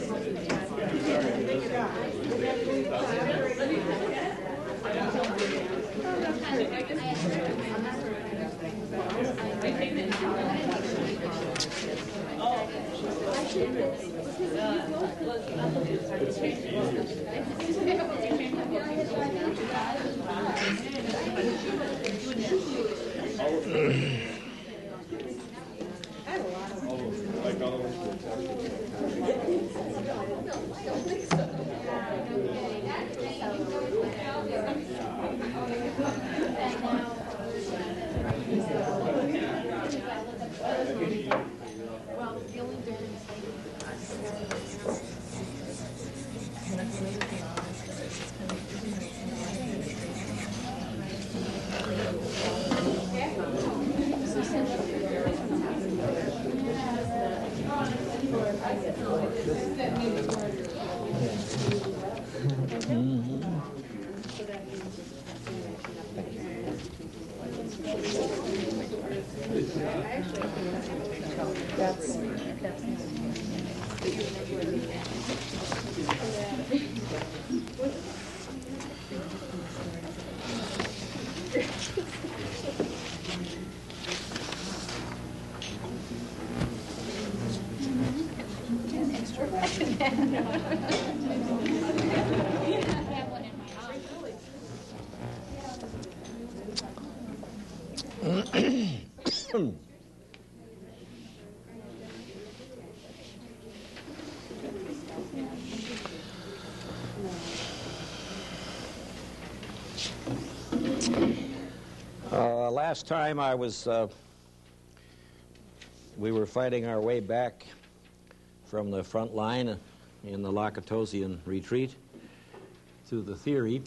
Last time we were fighting our way back from the front line in the Lakatosian retreat to the theory,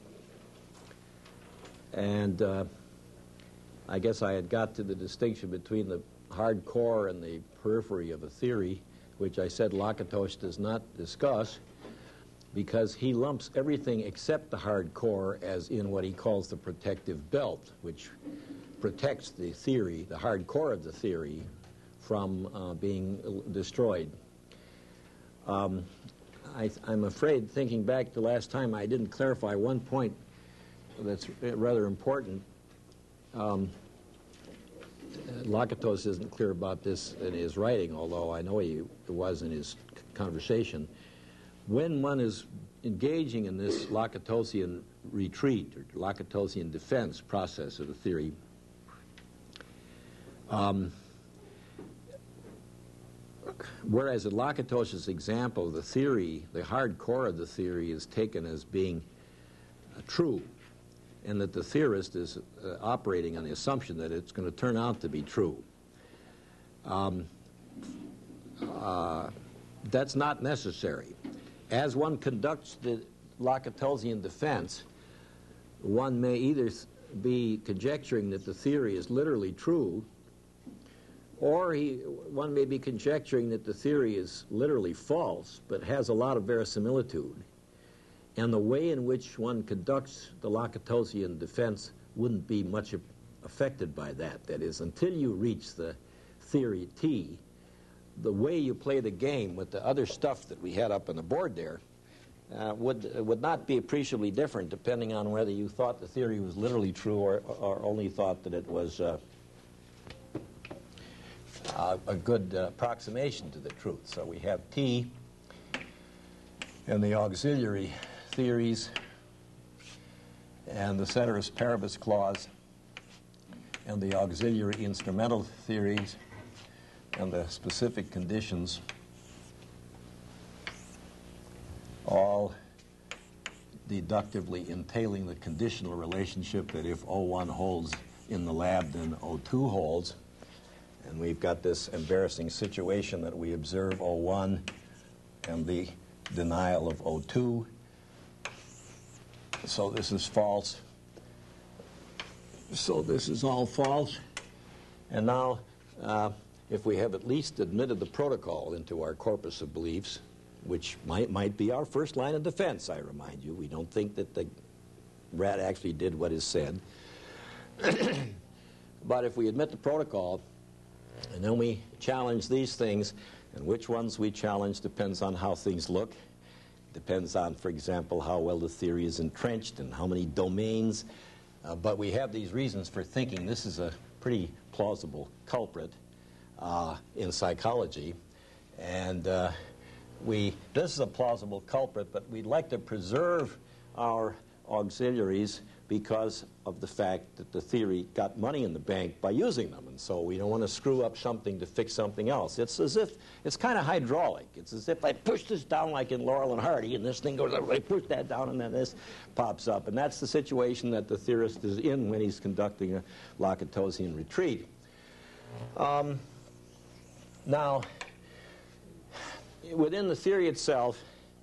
and I guess I had got to the distinction between the hard core and the periphery of a theory, which I said Lakatos does not discuss because he lumps everything except the hard core as in what he calls the protective belt, which protects the theory, the hard core of the theory, from being destroyed. I'm afraid, thinking back to last time, I didn't clarify one point that's rather important. Lakatos isn't clear about this in his writing, although I know he was in his conversation. When one is engaging in this Lakatosian retreat or Lakatosian defense process of the theory, whereas in Lakatos's example, the theory, the hard core of the theory is taken as being true, and that the theorist is operating on the assumption that it's going to turn out to be true. That's not necessary. As one conducts the Lakatosian defense, one may either be conjecturing that the theory is literally true, or one may be conjecturing that the theory is literally false, but has a lot of verisimilitude. And the way in which one conducts the Lakatosian defense wouldn't be much affected by that. That is, until you reach the theory T, the way you play the game with the other stuff that we had up on the board there would not be appreciably different depending on whether you thought the theory was literally true or only thought that it was a good approximation to the truth. So we have T and the auxiliary theories and the ceteris paribus clause and the auxiliary instrumental theories and the specific conditions, all deductively entailing the conditional relationship that if O1 holds in the lab, then O2 holds. And we've got this embarrassing situation that we observe O1 and the denial of O2. So this is false. So this is all false. And now, if we have at least admitted the protocol into our corpus of beliefs, which might be our first line of defense, I remind you. We don't think that the rat actually did what is said. But if we admit the protocol, and then we challenge these things, And which ones we challenge depends on how things look. Depends on, for example, how well the theory is entrenched and how many domains. But we have these reasons for thinking this is a pretty plausible culprit in psychology. And this is a plausible culprit, but we'd like to preserve our auxiliaries because of the fact that the theory got money in the bank by using them. And so we don't want to screw up something to fix something else. It's as if, it's kind of hydraulic. It's as if I push this down like in Laurel and Hardy, and this thing goes, I push that down, and then this pops up. And that's the situation that the theorist is in when he's conducting a Lakatosian retreat. Now, within the theory itself,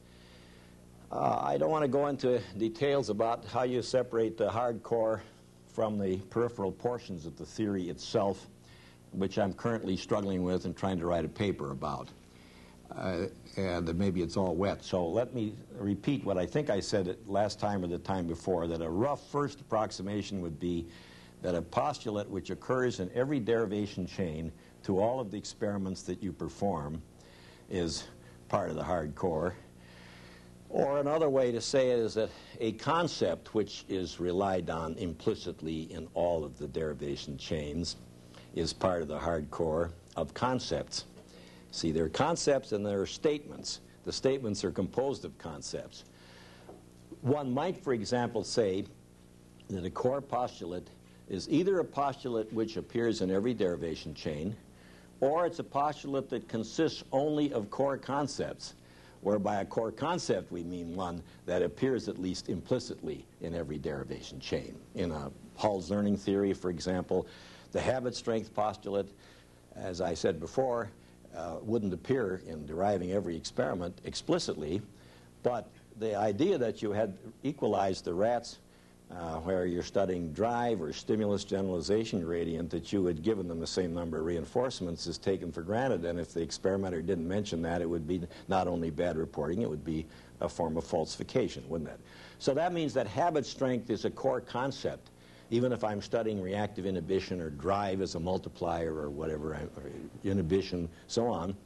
I don't want to go into details about how you separate the hardcore from the peripheral portions of the theory itself, which I'm currently struggling with and trying to write a paper about. And maybe it's all wet. So let me repeat what I think I said last time or the time before, that a rough first approximation would be that a postulate which occurs in every derivation chain to all of the experiments that you perform is part of the hardcore. Or another way to say it is that a concept which is relied on implicitly in all of the derivation chains is part of the hardcore of concepts. See, there are concepts and there are statements. The statements are composed of concepts. One might, for example, say that a core postulate is either a postulate which appears in every derivation chain, or it's a postulate that consists only of core concepts, whereby a core concept we mean one that appears at least implicitly in every derivation chain. In Hull's learning theory, for example, the habit strength postulate, as I said before, wouldn't appear in deriving every experiment explicitly, but the idea that you had equalized the rats where you're studying drive or stimulus generalization gradient, that you had given them the same number of reinforcements is taken for granted, and if the experimenter didn't mention that, it would be not only bad reporting, it would be a form of falsification, wouldn't it? So that means that habit strength is a core concept, even if I'm studying reactive inhibition or drive as a multiplier or whatever, or inhibition, so on.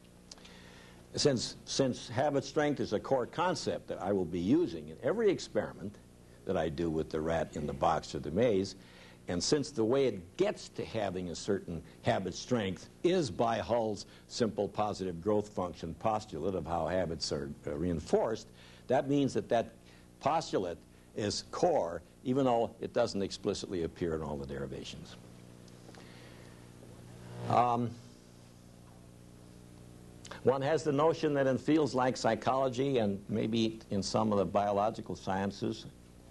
Since habit strength is a core concept that I will be using in every experiment that I do with the rat in the box or the maze, and since the way it gets to having a certain habit strength is by Hull's simple positive growth function postulate of how habits are reinforced, that means that that postulate is core, even though it doesn't explicitly appear in all the derivations. One has the notion that in fields like psychology and maybe in some of the biological sciences,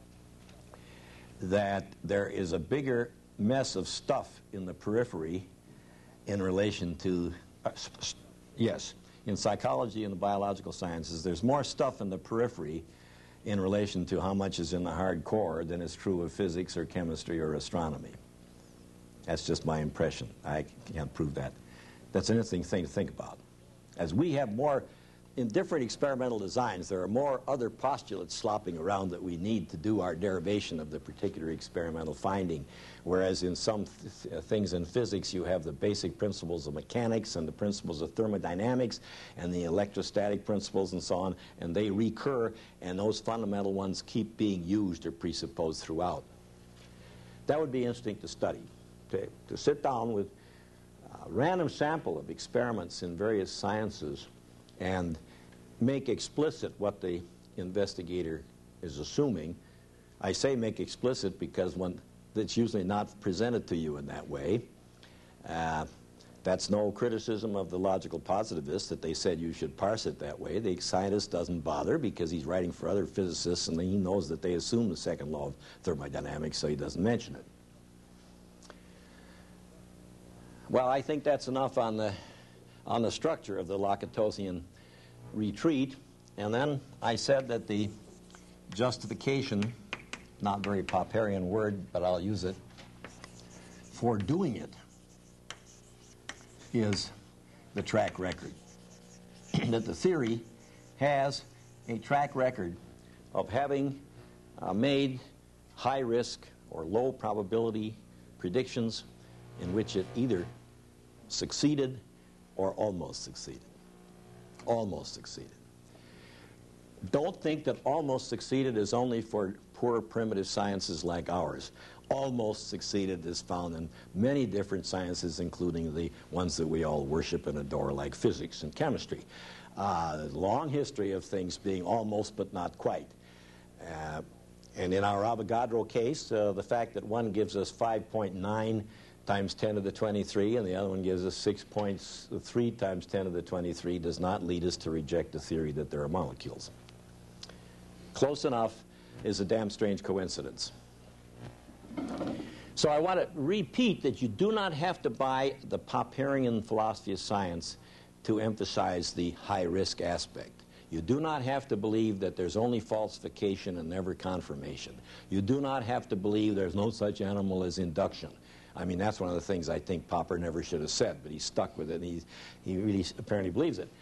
that there is a bigger mess of stuff in the periphery in relation to, yes, in psychology and the biological sciences, there's more stuff in the periphery in relation to how much is in the hard core than is true of physics or chemistry or astronomy. That's just my impression. I can't prove that. That's an interesting thing to think about. As we have more, in different experimental designs, there are more other postulates slopping around that we need to do our derivation of the particular experimental finding, whereas in some things in physics you have the basic principles of mechanics and the principles of thermodynamics and the electrostatic principles and so on, and they recur, and those fundamental ones keep being used or presupposed throughout. That would be interesting to study, to sit down with a random sample of experiments in various sciences and make explicit what the investigator is assuming. I say make explicit because it's usually not presented to you in that way. That's no criticism of the logical positivists that they said you should parse it that way. The scientist doesn't bother because he's writing for other physicists and he knows that they assume the second law of thermodynamics, so he doesn't mention it. Well, I think that's enough on the structure of the Lakatosian retreat. And then I said that the justification, not very Popperian word, but I'll use it, for doing it is the track record. That the theory has a track record of having made high-risk or low probability predictions in which it either succeeded or almost succeeded. Almost succeeded. Don't think that almost succeeded is only for poor primitive sciences like ours. Almost succeeded is found in many different sciences, including the ones that we all worship and adore, like physics and chemistry. Long history of things being almost but not quite. And in our Avogadro case, the fact that one gives us 5.9 times 10 to the 23 and the other one gives us 6.3 times 10 to the 23 does not lead us to reject the theory that there are molecules. Close enough is a damn strange coincidence. So I want to repeat that you do not have to buy the Popperian philosophy of science to emphasize the high-risk aspect. You do not have to believe that there's only falsification and never confirmation. You do not have to believe there's no such animal as induction. I mean, that's one of the things I think Popper never should have said, but he's stuck with it, and he really apparently believes it.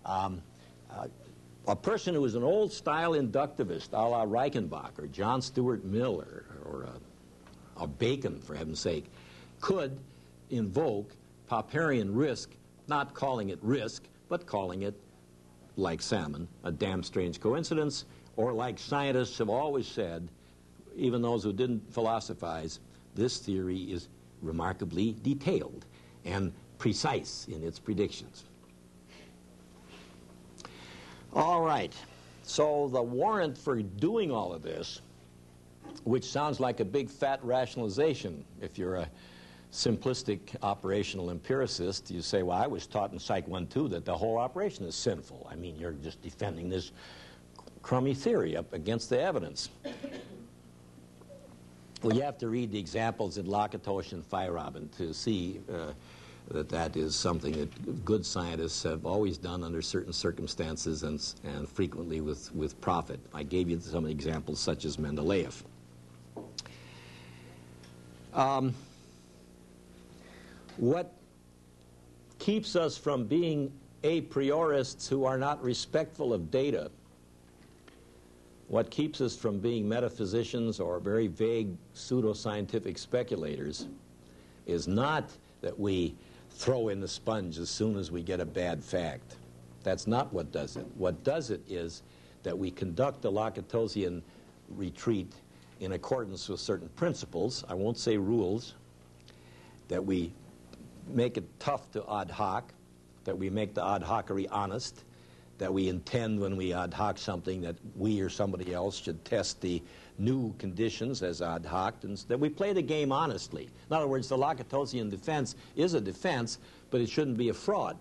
A person who is an old-style inductivist, a la Reichenbach or John Stuart Mill or Bacon, for heaven's sake, could invoke Popperian risk, not calling it risk, but calling it, like Salmon, a damn strange coincidence, or like scientists have always said, even those who didn't philosophize, this theory is remarkably detailed and precise in its predictions. All right, so the warrant for doing all of this, which sounds like a big fat rationalization if you're a simplistic operational empiricist, you say, well, I was taught in Psych 1-2 that the whole operation is sinful. I mean, you're just defending this crummy theory up against the evidence. Well, you have to read the examples in Lakatos and Feyerabend to see that is something that good scientists have always done under certain circumstances and frequently with profit. I gave you some examples such as Mendeleev. What keeps us from being a priorists who are not respectful of data, what keeps us from being metaphysicians or very vague pseudoscientific speculators is not that we throw in the sponge as soon as we get a bad fact. That's not what does it. What does it is that we conduct a Lakatosian retreat in accordance with certain principles, I won't say rules, that we make it tough to ad hoc, that we make the ad hocery honest, that we intend when we ad hoc something that we or somebody else should test the new conditions as ad hoc, and that we play the game honestly. In other words, the Lakatosian defense is a defense, but it shouldn't be a fraud.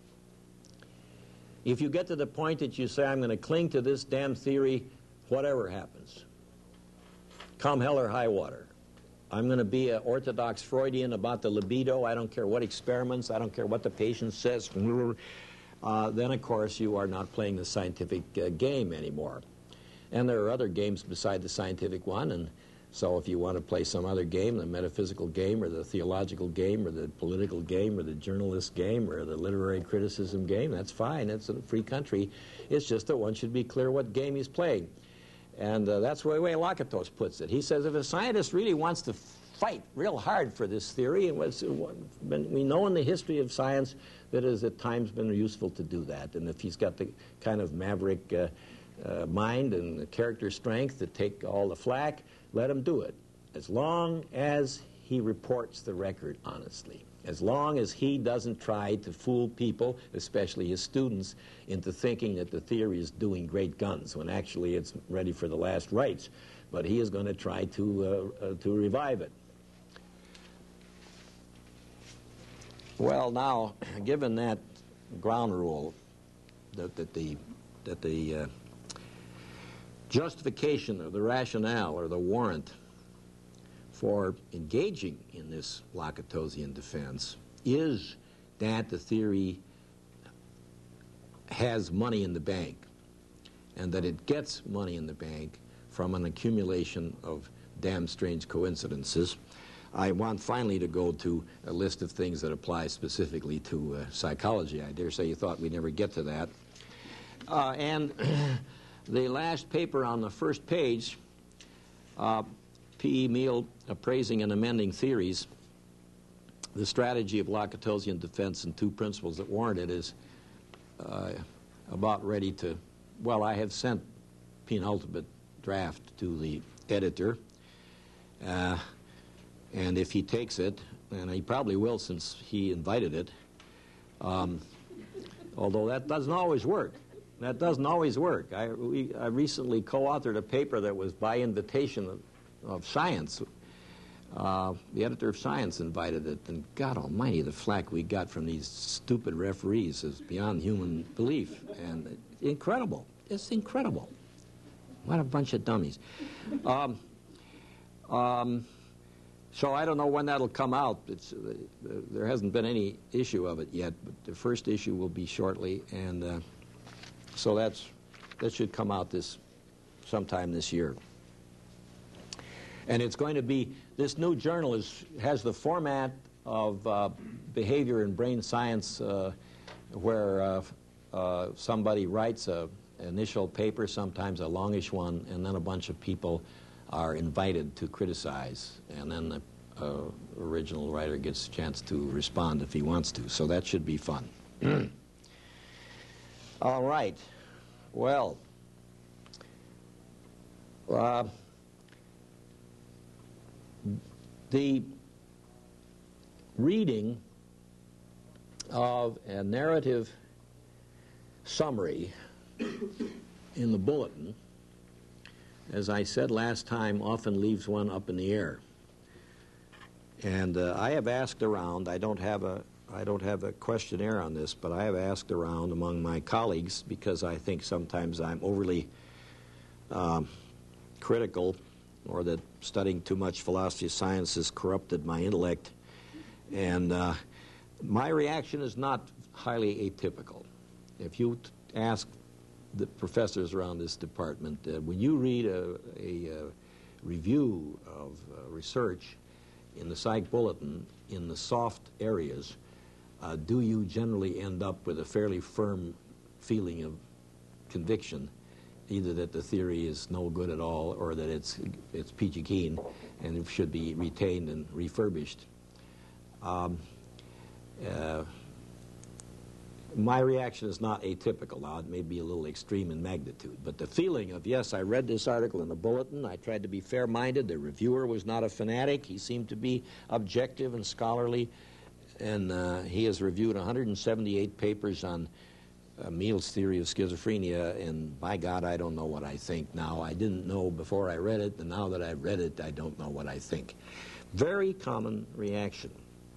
If you get to the point that you say, I'm going to cling to this damn theory, whatever happens, come hell or high water, I'm going to be an orthodox Freudian about the libido, I don't care what experiments, I don't care what the patient says, then of course you are not playing the scientific game anymore. And there are other games beside the scientific one, and so if you want to play some other game, the metaphysical game or the theological game or the political game or the journalist game or the literary criticism game, that's fine, it's a free country. It's just that one should be clear what game he's playing. And that's the way Lakatos puts it. He says if a scientist really wants to fight real hard for this theory, and we know in the history of science that it has at times been useful to do that. And if he's got the kind of maverick mind and the character strength to take all the flack, let him do it, as long as he reports the record honestly. As long as he doesn't try to fool people, especially his students, into thinking that the theory is doing great guns, when actually it's ready for the last rites. But he is going to try to revive it. Well, now, given that ground rule, that the justification or the rationale or the warrant for engaging in this Lakatosian defense is that the theory has money in the bank, and that it gets money in the bank from an accumulation of damn strange coincidences. I want finally to go to a list of things that apply specifically to psychology. I dare say you thought we'd never get to that. And the last paper on the first page, P.E. Meal, Appraising and Amending Theories, the strategy of Lakatosian defense and two principles that warrant it, is about ready to, well, I have sent penultimate draft to the editor, and if he takes it, and he probably will since he invited it, although that doesn't always work. That doesn't always work. I recently co-authored a paper that was by invitation of Science. The editor of Science invited it, and God almighty, the flack we got from these stupid referees is beyond human belief, and incredible. It's incredible. What a bunch of dummies. So I don't know when that'll come out. There hasn't been any issue of it yet, but the first issue will be shortly, and so that should come out sometime this year. And it's going to be, this new journal has the format of behavior and brain science, where somebody writes an initial paper, sometimes a longish one, and then a bunch of people are invited to criticize, and then the original writer gets a chance to respond if he wants to. So that should be fun. All right. Well, the reading of a narrative summary in the bulletin, as I said last time, often leaves one up in the air. And I have asked around. I don't have a questionnaire on this, but I have asked around among my colleagues because I think sometimes I'm overly critical, or that studying too much philosophy of science has corrupted my intellect. And my reaction is not highly atypical. If you ask the professors around this department, when you read a review of research in the Psych Bulletin in the soft areas, do you generally end up with a fairly firm feeling of conviction, either that the theory is no good at all or that it's peachy keen and it should be retained and refurbished? My reaction is not atypical. Now, it may be a little extreme in magnitude, but the feeling of, yes, I read this article in the Bulletin, I tried to be fair-minded, the reviewer was not a fanatic, he seemed to be objective and scholarly, and he has reviewed 178 papers on Meehl's theory of schizophrenia, and by God, I don't know what I think now. I didn't know before I read it, and now that I've read it, I don't know what I think. Very common reaction.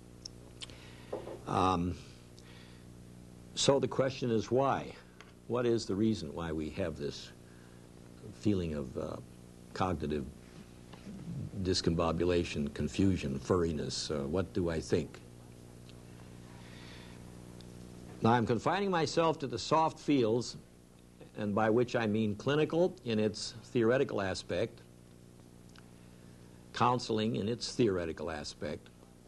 So the question is why? What is the reason why we have this feeling of cognitive discombobulation, confusion, furriness? What do I think? Now, I'm confining myself to the soft fields, and by which I mean clinical in its theoretical aspect, counseling in its theoretical aspect.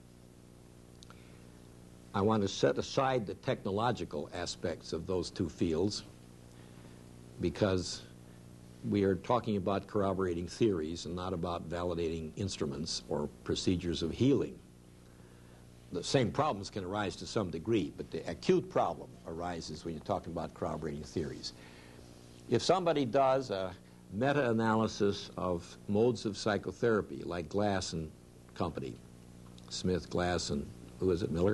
I want to set aside the technological aspects of those two fields because we are talking about corroborating theories and not about validating instruments or procedures of healing. The same problems can arise to some degree, but the acute problem arises when you're talking about corroborating theories. If somebody does a meta-analysis of modes of psychotherapy, like Glass and Company, Smith, Glass, and who is it, Miller?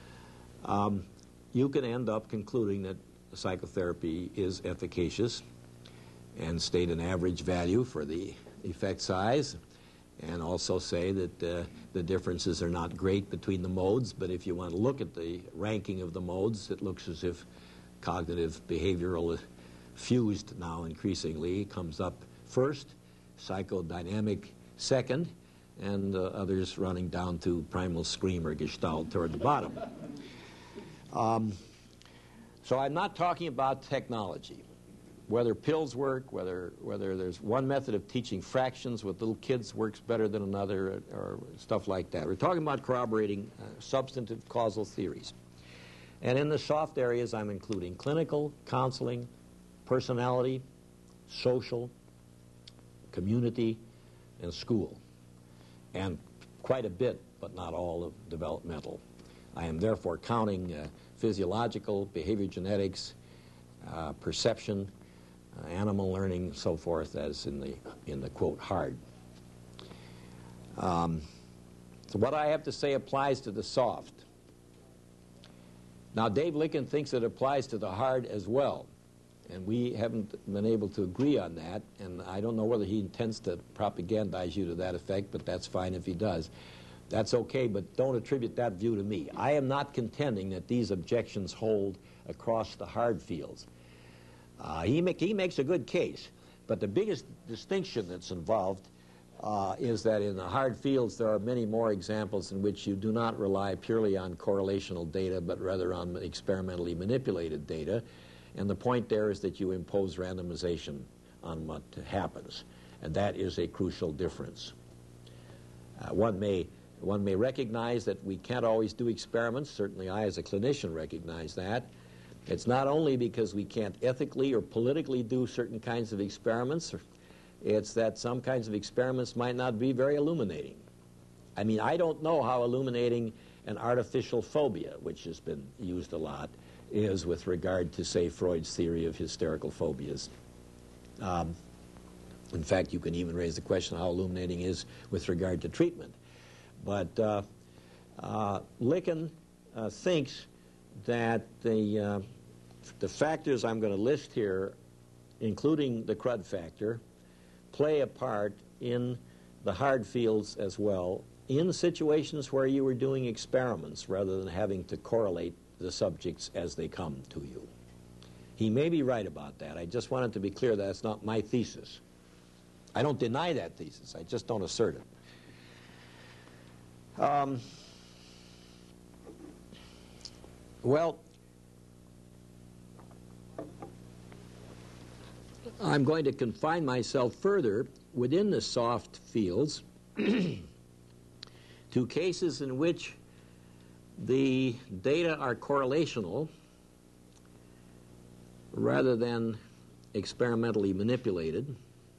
You can end up concluding that psychotherapy is efficacious and state an average value for the effect size, and also say that the differences are not great between the modes, but if you want to look at the ranking of the modes, it looks as if cognitive behavioral fused now increasingly comes up first, psychodynamic second, and others running down to primal scream or gestalt toward the bottom. So I'm not talking about technology, whether pills work, whether there's one method of teaching fractions with little kids works better than another, or stuff like that. We're talking about corroborating substantive causal theories. And in the soft areas, I'm including clinical, counseling, personality, social, community, and school, and quite a bit, but not all, of developmental. I am therefore counting physiological, behavior genetics, perception, animal learning, so forth, as in the quote hard. So what I have to say applies to the soft. Now, Dave Licken thinks it applies to the hard as well, and we haven't been able to agree on that, and I don't know whether he intends to propagandize you to that effect, but that's fine if he does. That's okay, but don't attribute that view to me. I am not contending that these objections hold across the hard fields. He makes a good case, but the biggest distinction that's involved is that in the hard fields there are many more examples in which you do not rely purely on correlational data, but rather on experimentally manipulated data. And the point there is that you impose randomization on what happens. And that is a crucial difference. One may recognize that we can't always do experiments. Certainly I, as a clinician, recognize that. It's not only because we can't ethically or politically do certain kinds of experiments. It's that some kinds of experiments might not be very illuminating. I mean, I don't know how illuminating an artificial phobia, which has been used a lot, is with regard to, say, Freud's theory of hysterical phobias. In fact, you can even raise the question how illuminating is with regard to treatment. But Licken thinks that the factors I'm going to list here, including the crud factor, play a part in the hard fields as well, in situations where you were doing experiments rather than having to correlate the subjects as they come to you. He may be right about that. I just wanted to be clear that that's not my thesis. I don't deny that thesis. I just don't assert it. Well, I'm going to confine myself further within the soft fields to cases in which the data are correlational rather than experimentally manipulated,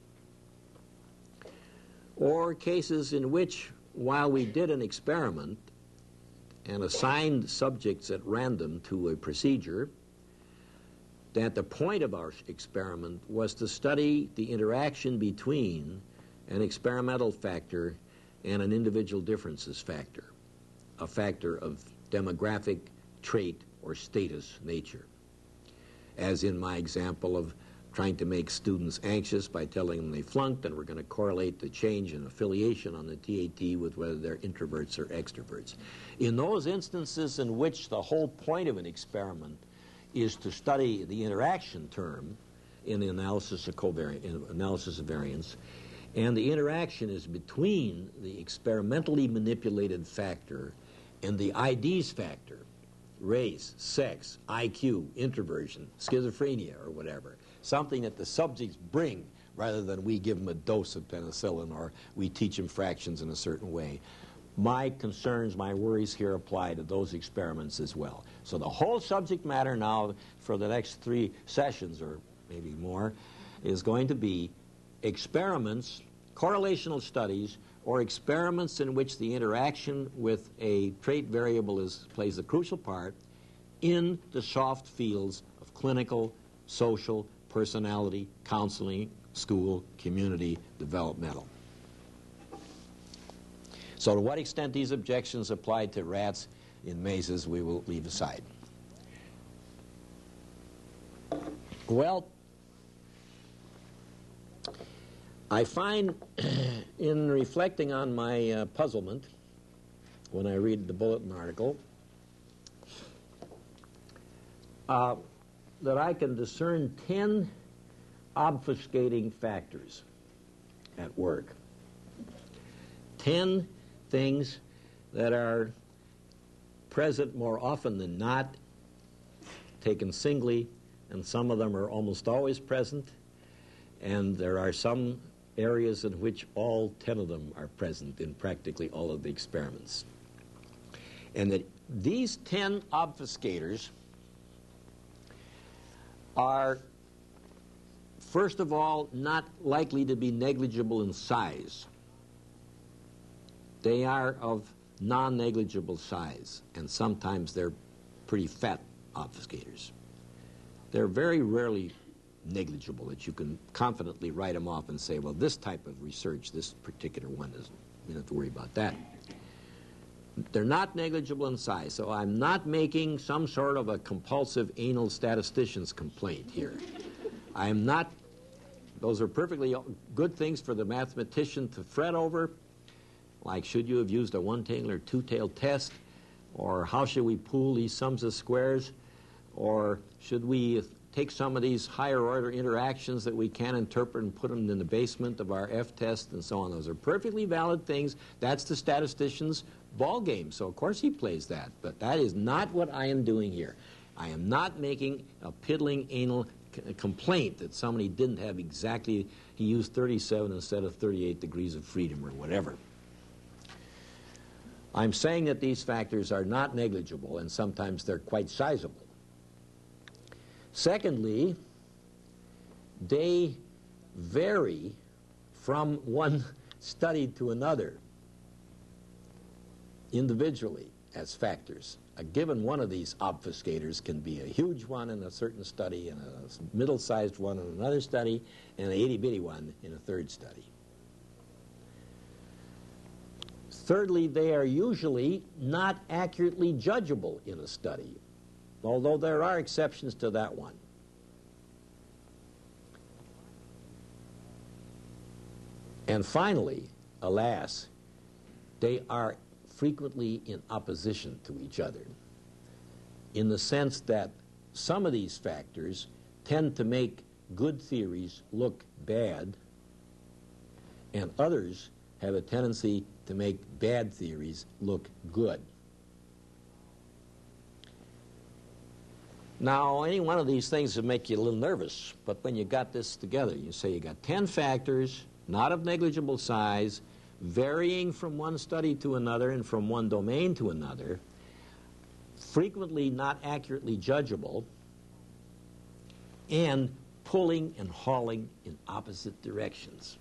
or cases in which, while we did an experiment and assigned subjects at random to a procedure, that the point of our experiment was to study the interaction between an experimental factor and an individual differences factor, a factor of demographic, trait, or status nature. As in my example of trying to make students anxious by telling them they flunked, and we're going to correlate the change in affiliation on the TAT with whether they're introverts or extroverts. In those instances in which the whole point of an experiment is to study the interaction term in the analysis of variance, and the interaction is between the experimentally manipulated factor and the IDs factor, race, sex, IQ, introversion, schizophrenia, or whatever, something that the subjects bring rather than we give them a dose of penicillin or we teach them fractions in a certain way. My concerns, my worries here apply to those experiments as well. So the whole subject matter now for the next 3 sessions, or maybe more, is going to be experiments, correlational studies, or experiments in which the interaction with a trait variable plays a crucial part in the soft fields of clinical, social, personality, counseling, school, community, developmental. So to what extent these objections apply to rats in mazes, we will leave aside. Well, I find in reflecting on my puzzlement when I read the bulletin article that I can discern 10 obfuscating factors at work. 10 things that are present more often than not, taken singly, and some of them are almost always present, and there are some areas in which all 10 of them are present in practically all of the experiments. And that these 10 obfuscators are, first of all, not likely to be negligible in size. They are of non-negligible size, and sometimes they're pretty fat obfuscators. they're very rarely negligible, that you can confidently write them off and say, well, this type of research, this particular one, isn't, you don't have to worry about that. They're not negligible in size, so I'm not making some sort of a compulsive anal statistician's complaint here. I'm not, those are perfectly good things for the mathematician to fret over, like should you have used a one-tailed or two-tailed test, or how should we pool these sums of squares, or should we take some of these higher order interactions that we can interpret and put them in the basement of our F-test and so on. Those are perfectly valid things. That's the statistician's ball game, so of course he plays that. But that is not what I am doing here. I am not making a piddling anal complaint that somebody didn't have exactly, he used 37 instead of 38 degrees of freedom or whatever. I'm saying that these factors are not negligible, and sometimes they're quite sizable. Secondly, they vary from one study to another individually as factors. A given one of these obfuscators can be a huge one in a certain study, and a middle-sized one in another study, and an itty-bitty one in a third study. Thirdly, they are usually not accurately judgeable in a study, although there are exceptions to that one. And finally, alas, they are frequently in opposition to each other, in the sense that some of these factors tend to make good theories look bad, and others have a tendency to make bad theories look good. Now, any one of these things would make you a little nervous, but when you got this together, you say you got 10 factors, not of negligible size, varying from one study to another and from one domain to another, frequently not accurately judgeable, and pulling and hauling in opposite directions.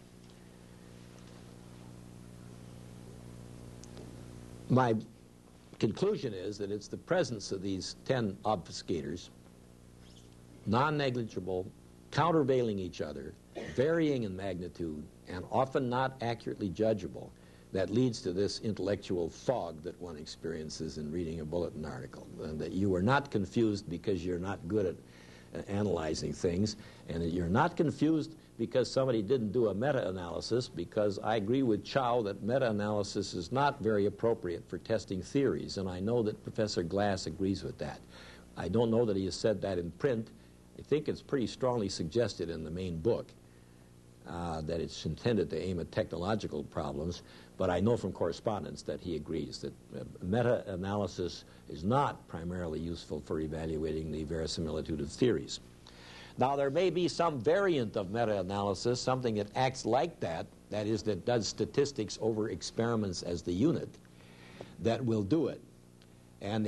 My conclusion is that it's the presence of these 10 obfuscators, non-negligible, countervailing each other, varying in magnitude, and often not accurately judgeable, that leads to this intellectual fog that one experiences in reading a bulletin article, and that you are not confused because you're not good at analyzing things, and that you're not confused because somebody didn't do a meta-analysis, because I agree with Chow that meta-analysis is not very appropriate for testing theories, and I know that Professor Glass agrees with that. I don't know that he has said that in print. I think it's pretty strongly suggested in the main book that it's intended to aim at technological problems, but I know from correspondence that he agrees that meta-analysis is not primarily useful for evaluating the verisimilitude of theories. Now, there may be some variant of meta-analysis, something that acts like that, that is, that does statistics over experiments as the unit, that will do it. And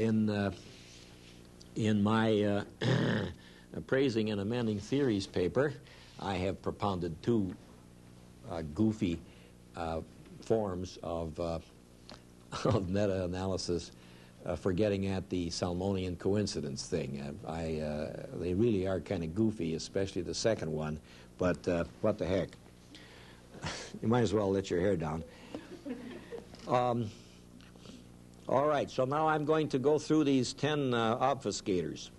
in my Appraising and Amending Theories paper, I have propounded two goofy forms of meta-analysis for getting at the Salmonian coincidence thing. They really are kind of goofy, especially the second one, but what the heck. You might as well let your hair down. All right, so now I'm going to go through these 10 obfuscators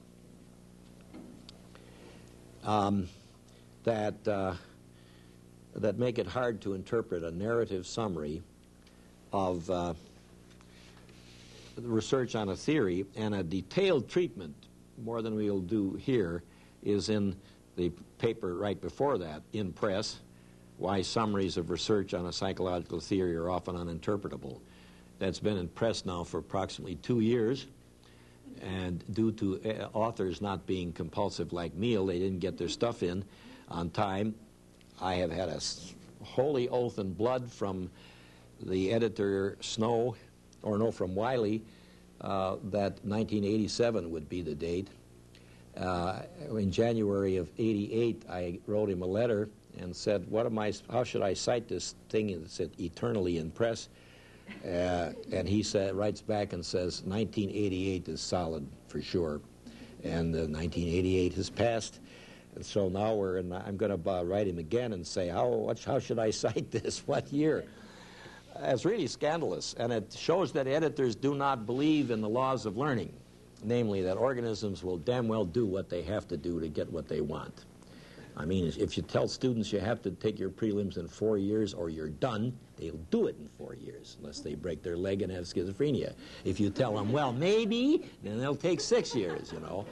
that make it hard to interpret a narrative summary of the research on a theory, and a detailed treatment, more than we'll do here, is in the paper right before that, in Press, Why Summaries of Research on a Psychological Theory Are Often Uninterpretable. That's been in press now for approximately 2 years, and due to authors not being compulsive like Neil, they didn't get their stuff in on time. I have had a holy oath and blood from the editor Snow, or no, from Wiley, that 1987 would be the date. In January of '88, I wrote him a letter and said, how should I cite this thing? And it said, eternally in press. And he writes back and says, 1988 is solid for sure. And 1988 has passed. And so now I'm going to write him again and say, how should I cite this? What year? It's really scandalous, and it shows that editors do not believe in the laws of learning, namely that organisms will damn well do what they have to do to get what they want. I mean, if you tell students you have to take your prelims in 4 years or you're done, they'll do it in 4 years, unless they break their leg and have schizophrenia. If you tell them, well, maybe, then they'll take 6 years, you know.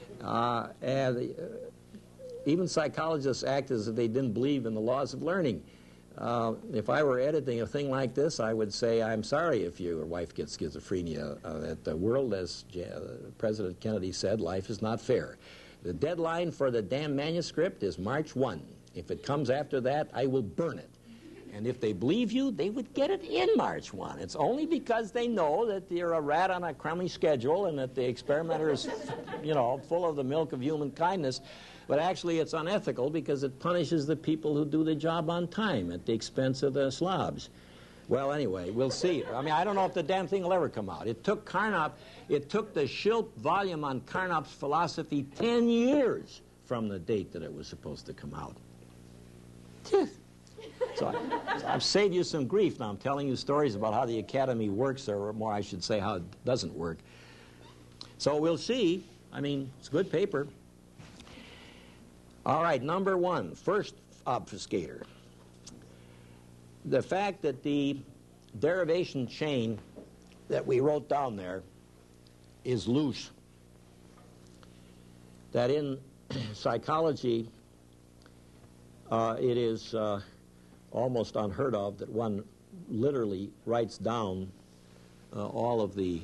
Even psychologists act as if they didn't believe in the laws of learning. If I were editing a thing like this, I would say, I'm sorry if your wife gets schizophrenia. That the world, as President Kennedy said, life is not fair. The deadline for the damn manuscript is March 1. If it comes after that, I will burn it. And if they believe you, they would get it in March 1. It's only because they know that you're a rat on a crummy schedule and that the experimenter is, you know, full of the milk of human kindness. But actually it's unethical because it punishes the people who do the job on time at the expense of the slobs. Well, anyway, we'll see. I mean, I don't know if the damn thing will ever come out. It took the Schilp volume on Carnap's philosophy 10 years from the date that it was supposed to come out. So I've saved you some grief now. I'm telling you stories about how the Academy works, or more I should say how it doesn't work. So we'll see. I mean, it's good paper. All right, number 1, first obfuscator. The fact that the derivation chain that we wrote down there is loose. That in psychology, it is almost unheard of that one literally writes down all of the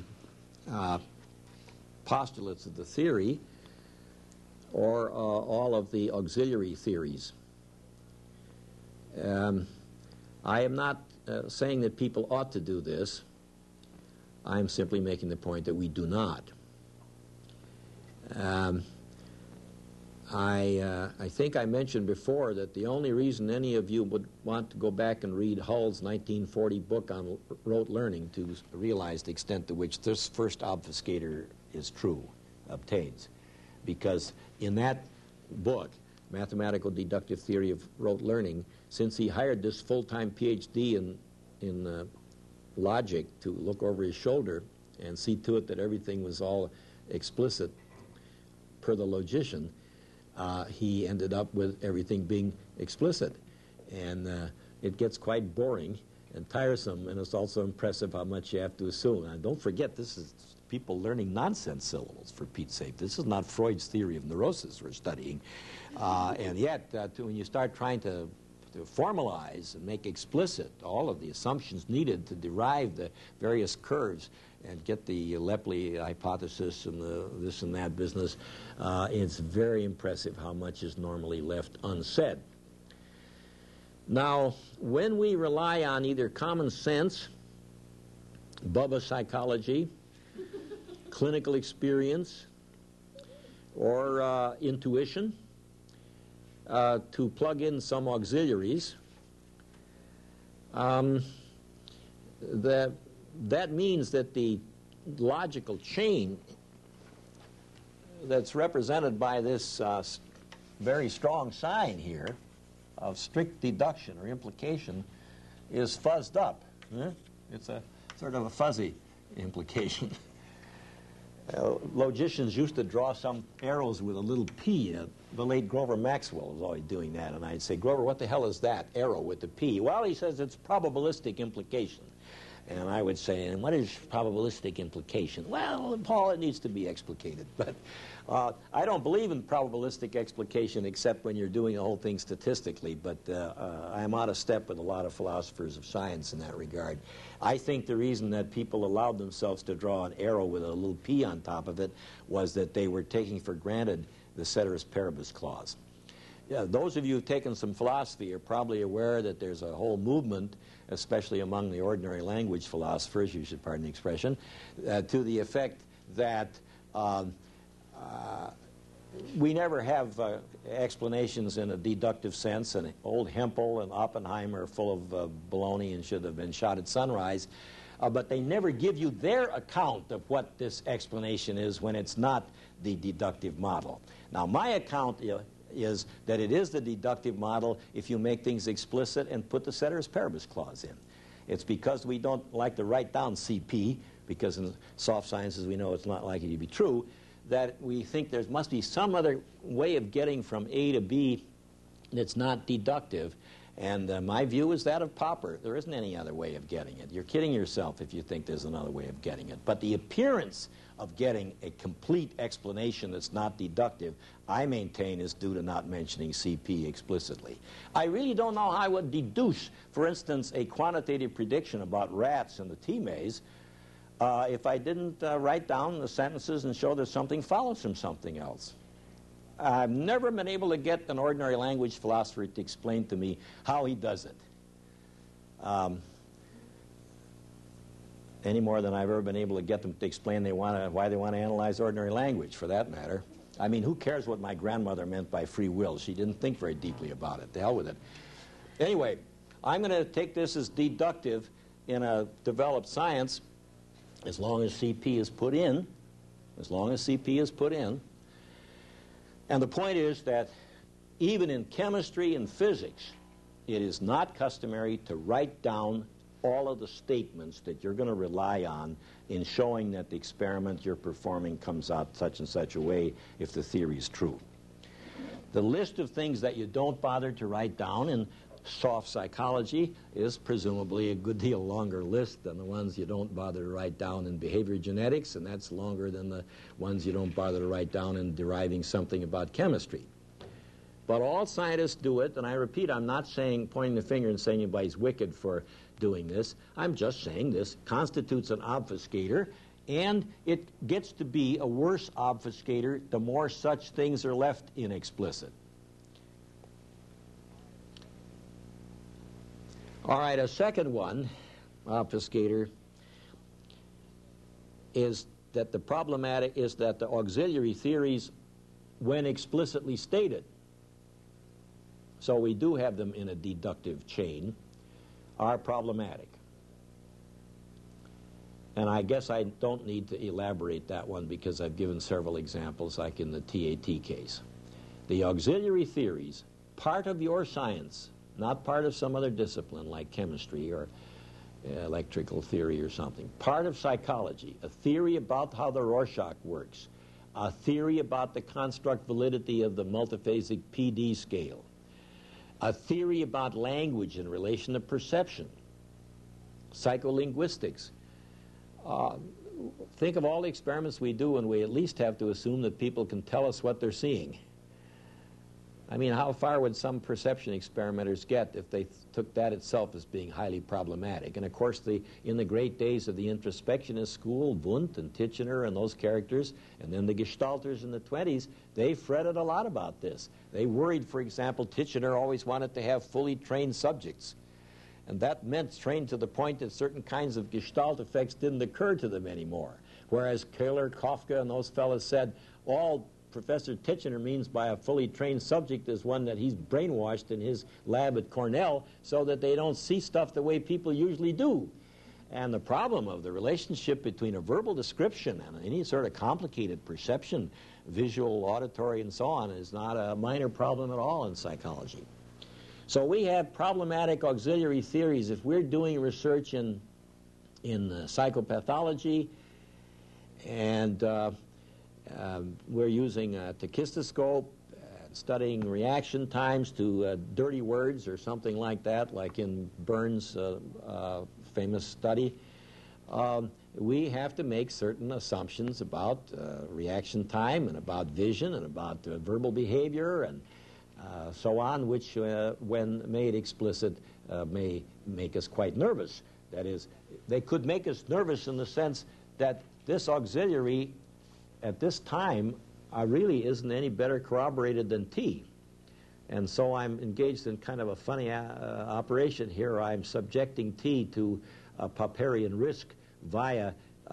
postulates of the theory or all of the auxiliary theories. I am not saying that people ought to do this. I am simply making the point that we do not. I think I mentioned before that the only reason any of you would want to go back and read Hull's 1940 book on rote learning to realize the extent to which this first obfuscator is true, obtains. Because in that book, Mathematical Deductive Theory of Rote Learning, since he hired this full-time PhD in logic to look over his shoulder and see to it that everything was all explicit per the logician, he ended up with everything being explicit. And it gets quite boring and tiresome, and it's also impressive how much you have to assume. And don't forget, this is people learning nonsense syllables, for Pete's sake. This is not Freud's theory of neurosis we're studying. And yet, when you start trying to formalize and make explicit all of the assumptions needed to derive the various curves and get the Lepley hypothesis and the this and that business, it's very impressive how much is normally left unsaid. Now, when we rely on either common sense, Bubba psychology, clinical experience, or intuition, to plug in some auxiliaries, that means that the logical chain that's represented by this very strong sign here of strict deduction or implication is fuzzed up. It's a sort of a fuzzy implication. Logicians used to draw some arrows with a little P. The late Grover Maxwell was always doing that, and I'd say, Grover, what the hell is that arrow with the P? Well, he says it's probabilistic implication. And I would say, and what is probabilistic implication? Well, Paul, it needs to be explicated. But I don't believe in probabilistic explication except when you're doing the whole thing statistically. But I'm out of step with a lot of philosophers of science in that regard. I think the reason that people allowed themselves to draw an arrow with a little P on top of it was that they were taking for granted the ceteris paribus clause. Yeah, those of you who've taken some philosophy are probably aware that there's a whole movement, especially among the ordinary language philosophers, you should pardon the expression, to the effect that we never have explanations in a deductive sense, and old Hempel and Oppenheimer are full of baloney and should have been shot at sunrise. but they never give you their account of what this explanation is when it's not the deductive model. Now, my account is that it is the deductive model if you make things explicit and put the ceteris paribus clause in. It's because we don't like to write down CP, because in soft sciences we know it's not likely to be true, that we think there must be some other way of getting from A to B that's not deductive. And my view is that of Popper. There isn't any other way of getting it. You're kidding yourself if you think there's another way of getting it. But the appearance of getting a complete explanation that's not deductive, I maintain, is due to not mentioning CP explicitly. I really don't know how I would deduce, for instance, a quantitative prediction about rats in the T-maze if I didn't write down the sentences and show that something follows from something else. I've never been able to get an ordinary language philosopher to explain to me how he does it. Any more than I've ever been able to get them to explain why they want to analyze ordinary language, for that matter. I mean, who cares what my grandmother meant by free will? She didn't think very deeply about it. The hell with it. Anyway, I'm going to take this as deductive in a developed science as long as CP is put in. As long as CP is put in. And the point is that even in chemistry and physics, it is not customary to write down all of the statements that you're going to rely on in showing that the experiment you're performing comes out such and such a way if the theory is true. The list of things that you don't bother to write down in soft psychology is presumably a good deal longer list than the ones you don't bother to write down in behavior genetics, and that's longer than the ones you don't bother to write down in deriving something about chemistry. But all scientists do it, and I repeat, I'm not saying, pointing the finger and saying anybody's wicked for doing this. I'm just saying this constitutes an obfuscator, and it gets to be a worse obfuscator the more such things are left inexplicit. All right, a second one, obfuscator, is that the problematic is that the auxiliary theories, when explicitly stated, so we do have them in a deductive chain, are problematic. And I guess I don't need to elaborate that one because I've given several examples, like in the TAT case. The auxiliary theories, part of your science, not part of some other discipline like chemistry or electrical theory or something. Part of psychology, a theory about how the Rorschach works, a theory about the construct validity of the multiphasic PD scale, a theory about language in relation to perception, psycholinguistics. Think of all the experiments we do, and we at least have to assume that people can tell us what they're seeing. I mean, how far would some perception experimenters get if they took that itself as being highly problematic? And of course, in the great days of the introspectionist school, Wundt and Titchener and those characters, and then the Gestalters in the 20s, they fretted a lot about this. They worried, for example, Titchener always wanted to have fully trained subjects. And that meant trained to the point that certain kinds of Gestalt effects didn't occur to them anymore. Whereas Kohler, Kafka, and those fellows said, all Professor Titchener means by a fully trained subject is one that he's brainwashed in his lab at Cornell so that they don't see stuff the way people usually do. And the problem of the relationship between a verbal description and any sort of complicated perception, visual, auditory, and so on, is not a minor problem at all in psychology. So we have problematic auxiliary theories. If we're doing research in psychopathology and we're using a tachistoscope, studying reaction times to dirty words or something like that, like in Burns' famous study. We have to make certain assumptions about reaction time and about vision and about verbal behavior and so on, which, when made explicit, may make us quite nervous. That is, they could make us nervous in the sense that this auxiliary at this time really isn't any better corroborated than T. And so I'm engaged in kind of a funny operation here. I'm subjecting T to a Popperian risk via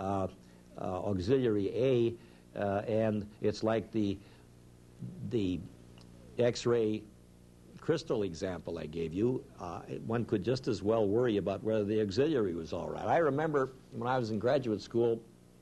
auxiliary A, and it's like the X-ray crystal example I gave you, one could just as well worry about whether the auxiliary was all right. I remember when I was in graduate school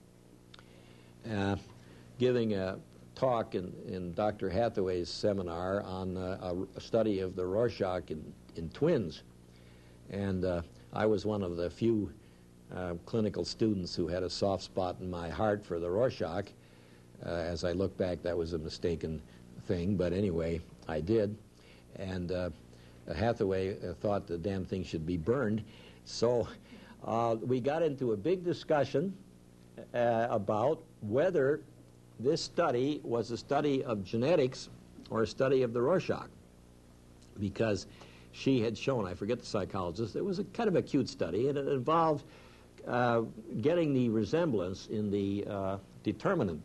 giving a talk in Dr. Hathaway's seminar on a study of the Rorschach in twins. And I was one of the few clinical students who had a soft spot in my heart for the Rorschach. As I look back, that was a mistaken thing, but anyway, I did. And Hathaway thought the damn thing should be burned. So we got into a big discussion about whether this study was a study of genetics or a study of the Rorschach, because she had shown, I forget the psychologist, it was a kind of a cute study, and it involved getting the resemblance in the determinant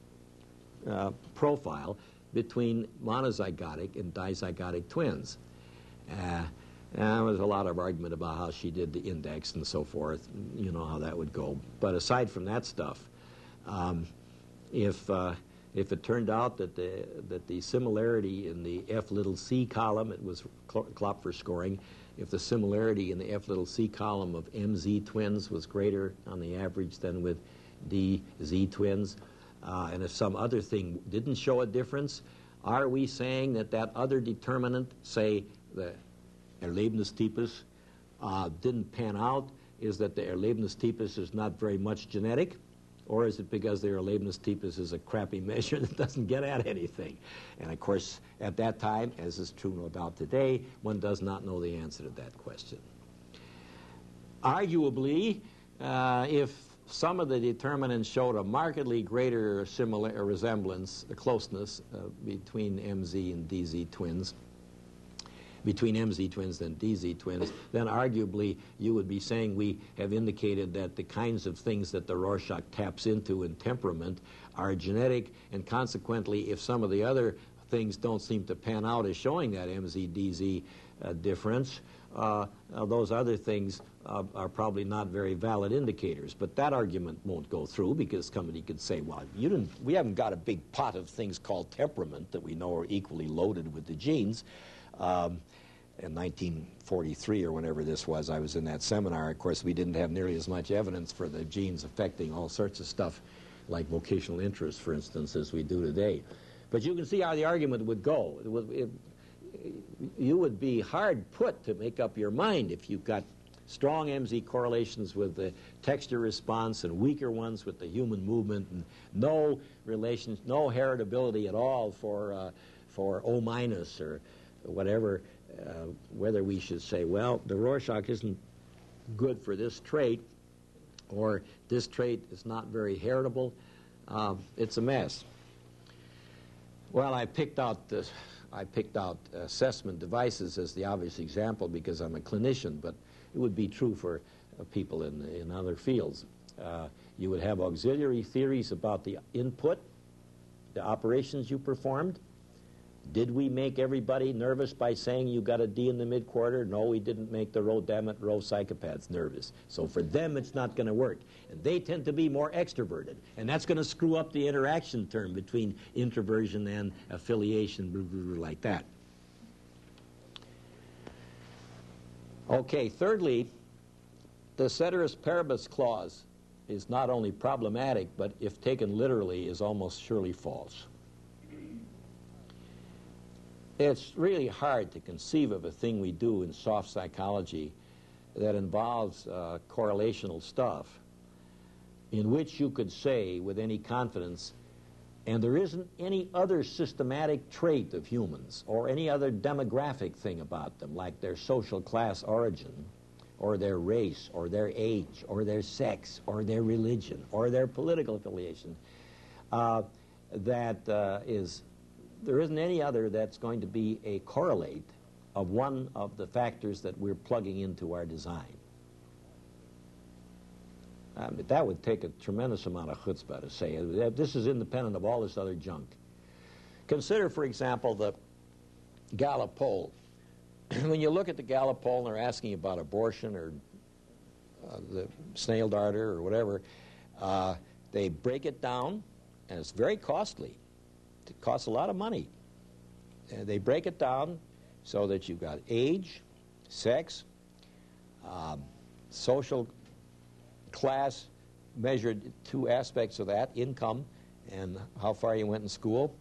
profile between monozygotic and dizygotic twins. There was a lot of argument about how she did the index and so forth. You know how that would go. But aside from that stuff, if it turned out that the similarity in the F little c column, it was Klopfer scoring, if the similarity in the F little c column of MZ twins was greater on the average than with DZ twins, and if some other thing didn't show a difference, are we saying that that other determinant, say the Erlebnistypus, didn't pan out? Is that the Erlebnistypus is not very much genetic? Or is it because the Erlebnistypus is a crappy measure that doesn't get at anything? And of course, at that time, as is true no doubt today, one does not know the answer to that question. Arguably, if some of the determinants showed a markedly greater resemblance, closeness between MZ and DZ twins, between MZ twins than DZ twins, then arguably you would be saying we have indicated that the kinds of things that the Rorschach taps into in temperament are genetic, and consequently, if some of the other things don't seem to pan out as showing that MZ-DZ difference, those other things are probably not very valid indicators. But that argument won't go through, because somebody could say, well, we haven't got a big pot of things called temperament that we know are equally loaded with the genes. In 1943 or whenever this was, I was in that seminar. Of course, we didn't have nearly as much evidence for the genes affecting all sorts of stuff like vocational interest, for instance, as we do today. But you can see how the argument would go. You would be hard put to make up your mind if you've got strong MZ correlations with the texture response and weaker ones with the human movement, and no relations, no heritability at all for O minus or whatever, whether we should say, well, the Rorschach isn't good for this trait, or this trait is not very heritable. It's a mess. Well, I picked out assessment devices as the obvious example because I'm a clinician, but it would be true for people in other fields. You would have auxiliary theories about the input, the operations you performed. Did we make everybody nervous by saying you got a D in the mid-quarter? No, we didn't make the row psychopaths nervous. So for them, it's not going to work. And they tend to be more extroverted. And that's going to screw up the interaction term between introversion and affiliation, blah, blah, blah, like that. Okay, thirdly, the ceteris paribus clause is not only problematic, but if taken literally, is almost surely false. It's really hard to conceive of a thing we do in soft psychology that involves correlational stuff in which you could say with any confidence, and there isn't any other systematic trait of humans or any other demographic thing about them, like their social class origin or their race or their age or their sex or their religion or their political affiliation, there isn't any other that's going to be a correlate of one of the factors that we're plugging into our design. That would take a tremendous amount of chutzpah to say it. This is independent of all this other junk. Consider, for example, the Gallup poll. When you look at the Gallup poll and they're asking about abortion or the snail darter or whatever, they break it down, and it's very costly. It costs a lot of money. They break it down so that you've got age, sex, social class, measured two aspects of that, income and how far you went in school,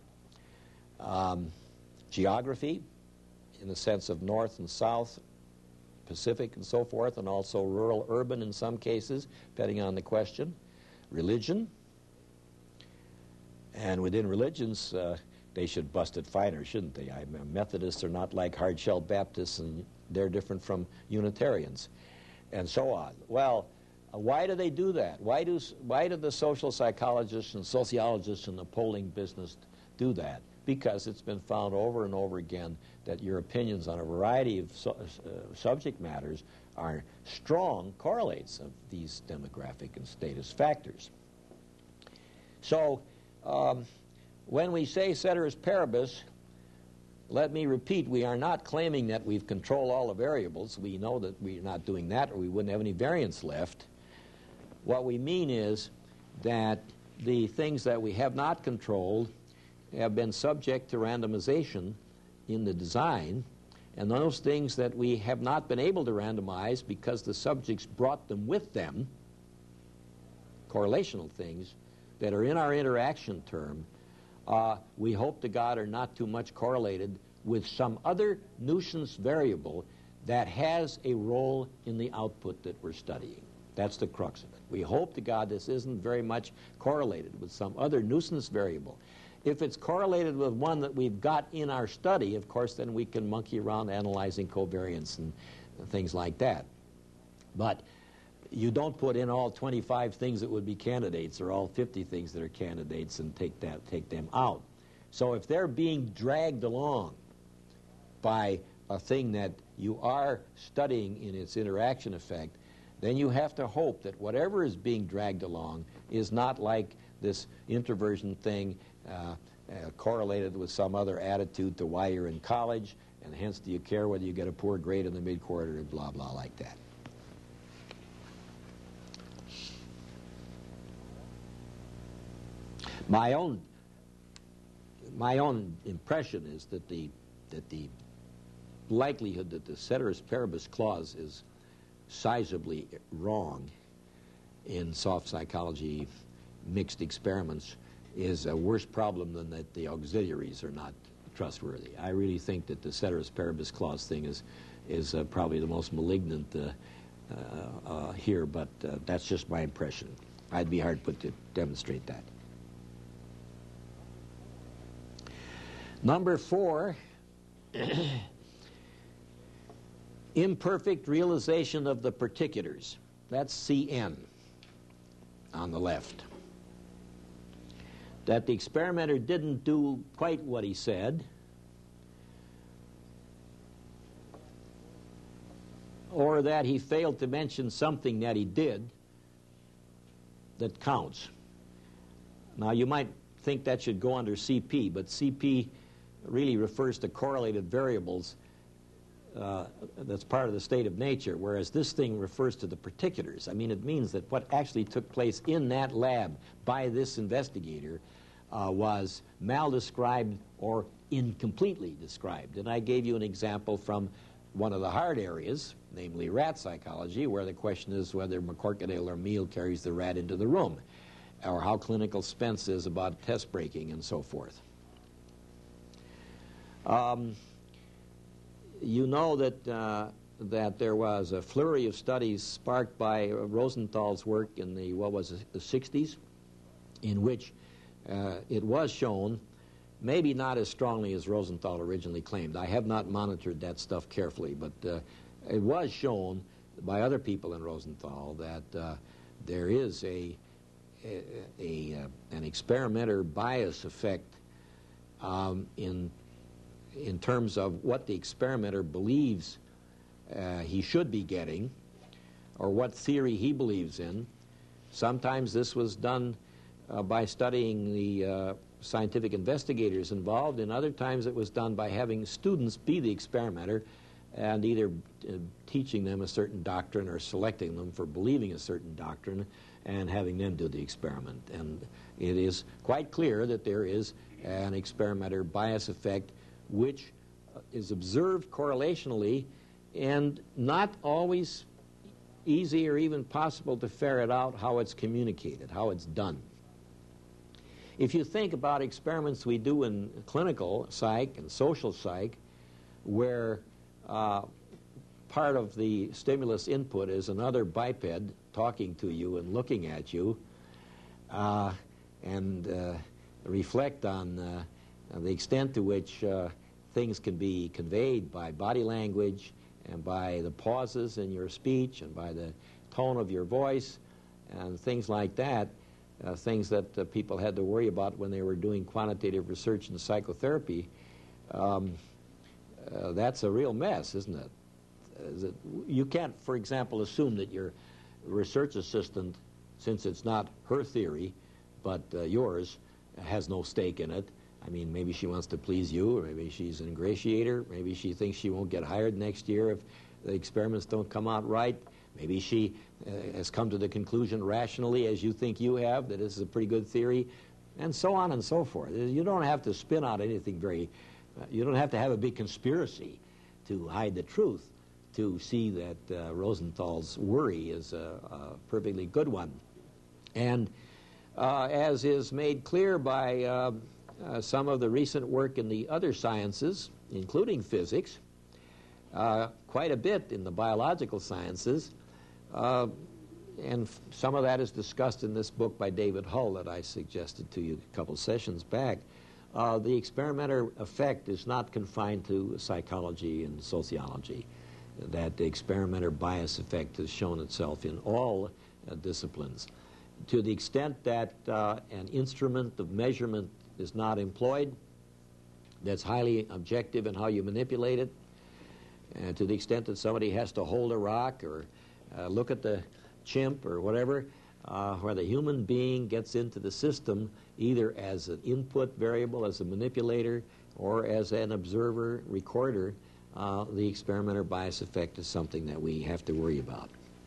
geography in the sense of north and south, Pacific and so forth, and also rural, urban in some cases, depending on the question, religion, and within religions, they should bust it finer, shouldn't they? Methodists are not like hard-shelled Baptists, and they're different from Unitarians, and so on. Well, why do they do that? Why do the social psychologists and sociologists in the polling business do that? Because it's been found over and over again that your opinions on a variety of subject matters are strong correlates of these demographic and status factors. So when we say ceteris paribus, let me repeat, we are not claiming that we've controlled all the variables. We know that we're not doing that, or we wouldn't have any variance left. What we mean is that the things that we have not controlled have been subject to randomization in the design, and those things that we have not been able to randomize because the subjects brought them with them, correlational things that are in our interaction term, we hope to God are not too much correlated with some other nuisance variable that has a role in the output that we're studying. That's the crux of it. We hope to God this isn't very much correlated with some other nuisance variable. If it's correlated with one that we've got in our study, of course, then we can monkey around analyzing covariance and things like that. But you don't put in all 25 things that would be candidates or all 50 things that are candidates and take them out. So if they're being dragged along by a thing that you are studying in its interaction effect, then you have to hope that whatever is being dragged along is not like this introversion thing correlated with some other attitude to why you're in college, and hence do you care whether you get a poor grade in the mid-quarter or blah, blah, like that. My own impression is that the likelihood that the ceteris paribus clause is sizably wrong in soft psychology mixed experiments is a worse problem than that the auxiliaries are not trustworthy. I really think that the ceteris paribus clause thing is probably the most malignant here, but that's just my impression. I'd be hard put to demonstrate that. Number 4, imperfect realization of the particulars. That's CN on the left. That the experimenter didn't do quite what he said, or that he failed to mention something that he did that counts. Now you might think that should go under CP, but CP really refers to correlated variables that's part of the state of nature, whereas this thing refers to the particulars. I mean, it means that what actually took place in that lab by this investigator was mal-described or incompletely described. And I gave you an example from one of the hard areas, namely rat psychology, where the question is whether McCorkadale or Meal carries the rat into the room, or how clinical Spence is about test breaking and so forth. You know that that there was a flurry of studies sparked by Rosenthal's work in the, what was it, the 60s, in which it was shown, maybe not as strongly as Rosenthal originally claimed. I have not monitored that stuff carefully, but it was shown by other people in Rosenthal that there is an experimenter bias effect in terms of what the experimenter believes he should be getting, or what theory he believes in. Sometimes this was done by studying the scientific investigators involved, and other times it was done by having students be the experimenter and either teaching them a certain doctrine or selecting them for believing a certain doctrine and having them do the experiment. And it is quite clear that there is an experimenter bias effect which is observed correlationally and not always easy or even possible to ferret out how it's communicated, how it's done. If you think about experiments we do in clinical psych and social psych, where part of the stimulus input is another biped talking to you and looking at you, and reflect on the extent to which things can be conveyed by body language and by the pauses in your speech and by the tone of your voice and things like that, things that people had to worry about when they were doing quantitative research in psychotherapy. That's a real mess, isn't it? You can't, for example, assume that your research assistant, since it's not her theory, but yours, has no stake in it. I mean, maybe she wants to please you, or maybe she's an ingratiator, maybe she thinks she won't get hired next year if the experiments don't come out right. Maybe she has come to the conclusion rationally, as you think you have, that this is a pretty good theory, and so on and so forth. You don't have to spin out anything you don't have to have a big conspiracy to hide the truth to see that Rosenthal's worry is a perfectly good one. And as is made clear by some of the recent work in the other sciences, including physics, quite a bit in the biological sciences, and some of that is discussed in this book by David Hull that I suggested to you a couple sessions back. The experimenter effect is not confined to psychology and sociology. That the experimenter bias effect has shown itself in all disciplines. To the extent that an instrument of measurement is not employed, that's highly objective in how you manipulate it, and to the extent that somebody has to hold a rock or look at the chimp or whatever, where the human being gets into the system either as an input variable, as a manipulator, or as an observer, recorder, the experimenter bias effect is something that we have to worry about.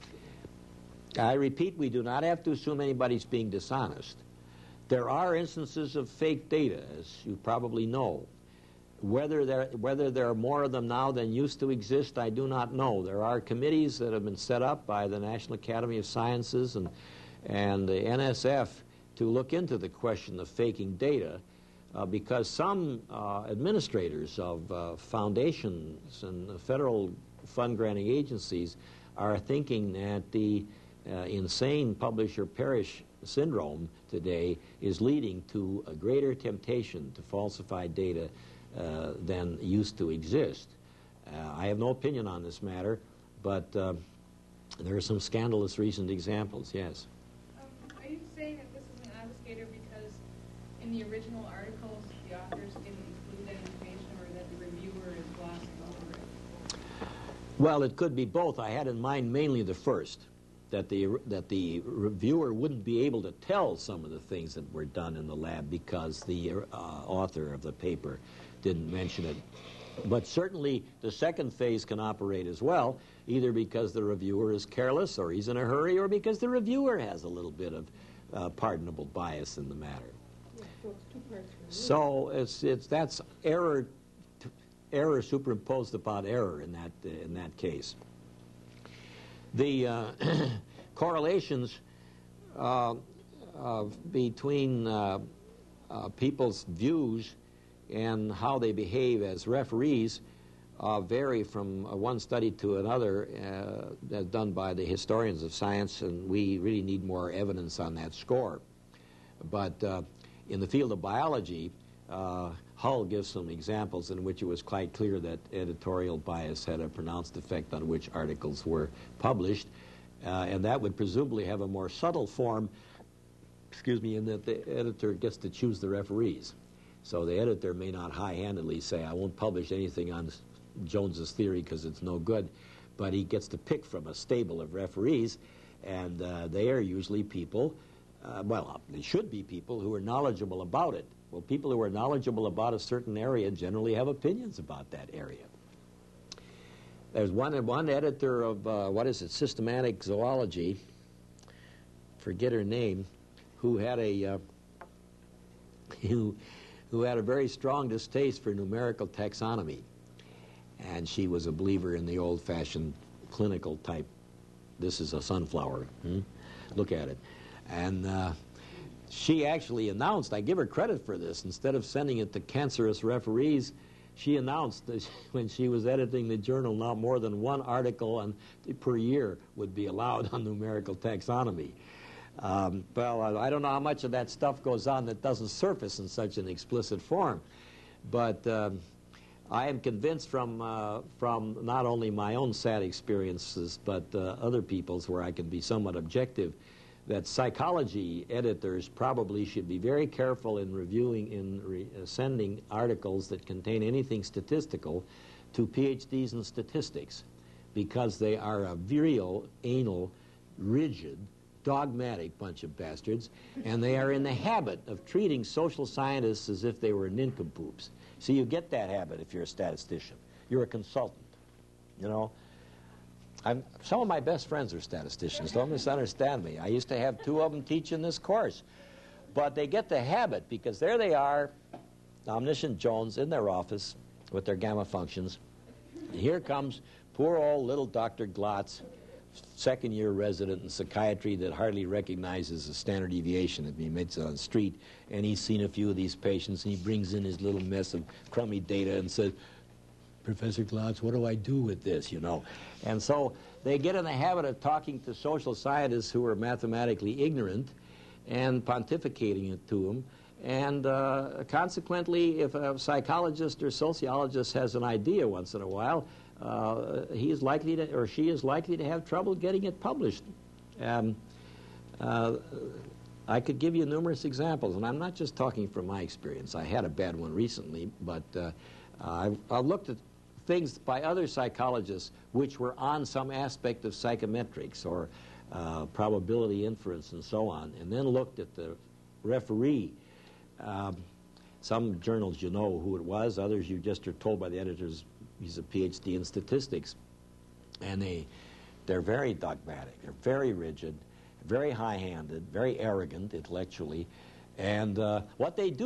I repeat, we do not have to assume anybody's being dishonest. There are instances of fake data, as you probably know. Whether there are more of them now than used to exist, I do not know. There are committees that have been set up by the National Academy of Sciences and the NSF to look into the question of faking data, because some administrators of foundations and federal fund-granting agencies are thinking that the insane publish-or-perish syndrome today is leading to a greater temptation to falsify data than used to exist. I have no opinion on this matter, but there are some scandalous recent examples, yes. Are you saying that this is an obfuscator because in the original articles the authors didn't include that information, or that the reviewer is glossing over it? Well, it could be both. I had in mind mainly the first, that the reviewer wouldn't be able to tell some of the things that were done in the lab because the author of the paper didn't mention it. But certainly the second phase can operate as well, either because the reviewer is careless or he's in a hurry, or because the reviewer has a little bit of pardonable bias in the matter. Yeah, so it's two parts. So that's error superimposed upon error in that case. The correlations between people's views and how they behave as referees vary from one study to another, as done by the historians of science, and we really need more evidence on that score. But in the field of biology, Hull gives some examples in which it was quite clear that editorial bias had a pronounced effect on which articles were published, and that would presumably have a more subtle form, in that the editor gets to choose the referees. So the editor may not high-handedly say, I won't publish anything on Jones's theory because it's no good, but he gets to pick from a stable of referees, and they are usually people, they should be people who are knowledgeable about it. Well, people who are knowledgeable about a certain area generally have opinions about that area. There's one editor of, Systematic Zoology, forget her name, who had a who had a very strong distaste for numerical taxonomy. And she was a believer in the old-fashioned clinical type. This is a sunflower. Look at it. And she actually announced, I give her credit for this, instead of sending it to cancerous referees, she announced that when she was editing the journal, not more than one article per year would be allowed on numerical taxonomy. Well, I don't know how much of that stuff goes on that doesn't surface in such an explicit form, but I am convinced from not only my own sad experiences, but other people's where I can be somewhat objective, that psychology editors probably should be very careful in reviewing, sending articles that contain anything statistical to PhDs in statistics, because they are a real, anal, rigid, dogmatic bunch of bastards, and they are in the habit of treating social scientists as if they were nincompoops. See, you get that habit if you're a statistician. You're a consultant, you know. Some of my best friends are statisticians. Don't misunderstand me. I used to have two of them teaching this course. But they get the habit because there they are, Omniscient Jones, in their office with their gamma functions. And here comes poor old little Dr. Glotz, second-year resident in psychiatry that hardly recognizes a standard deviation that he meets on the street. And he's seen a few of these patients, and he brings in his little mess of crummy data and says, Professor Glotz, what do I do with this, you know? And so they get in the habit of talking to social scientists who are mathematically ignorant and pontificating it to them. And consequently, if a psychologist or sociologist has an idea once in a while, he is likely to, or she is likely to have trouble getting it published. I could give you numerous examples, and I'm not just talking from my experience. I had a bad one recently, but I looked at things by other psychologists which were on some aspect of psychometrics or probability inference and so on, and then looked at the referee. Some journals you know who it was, others you just are told by the editors he's a PhD in statistics. And they're very dogmatic, they're very rigid, very high-handed, very arrogant intellectually. And what they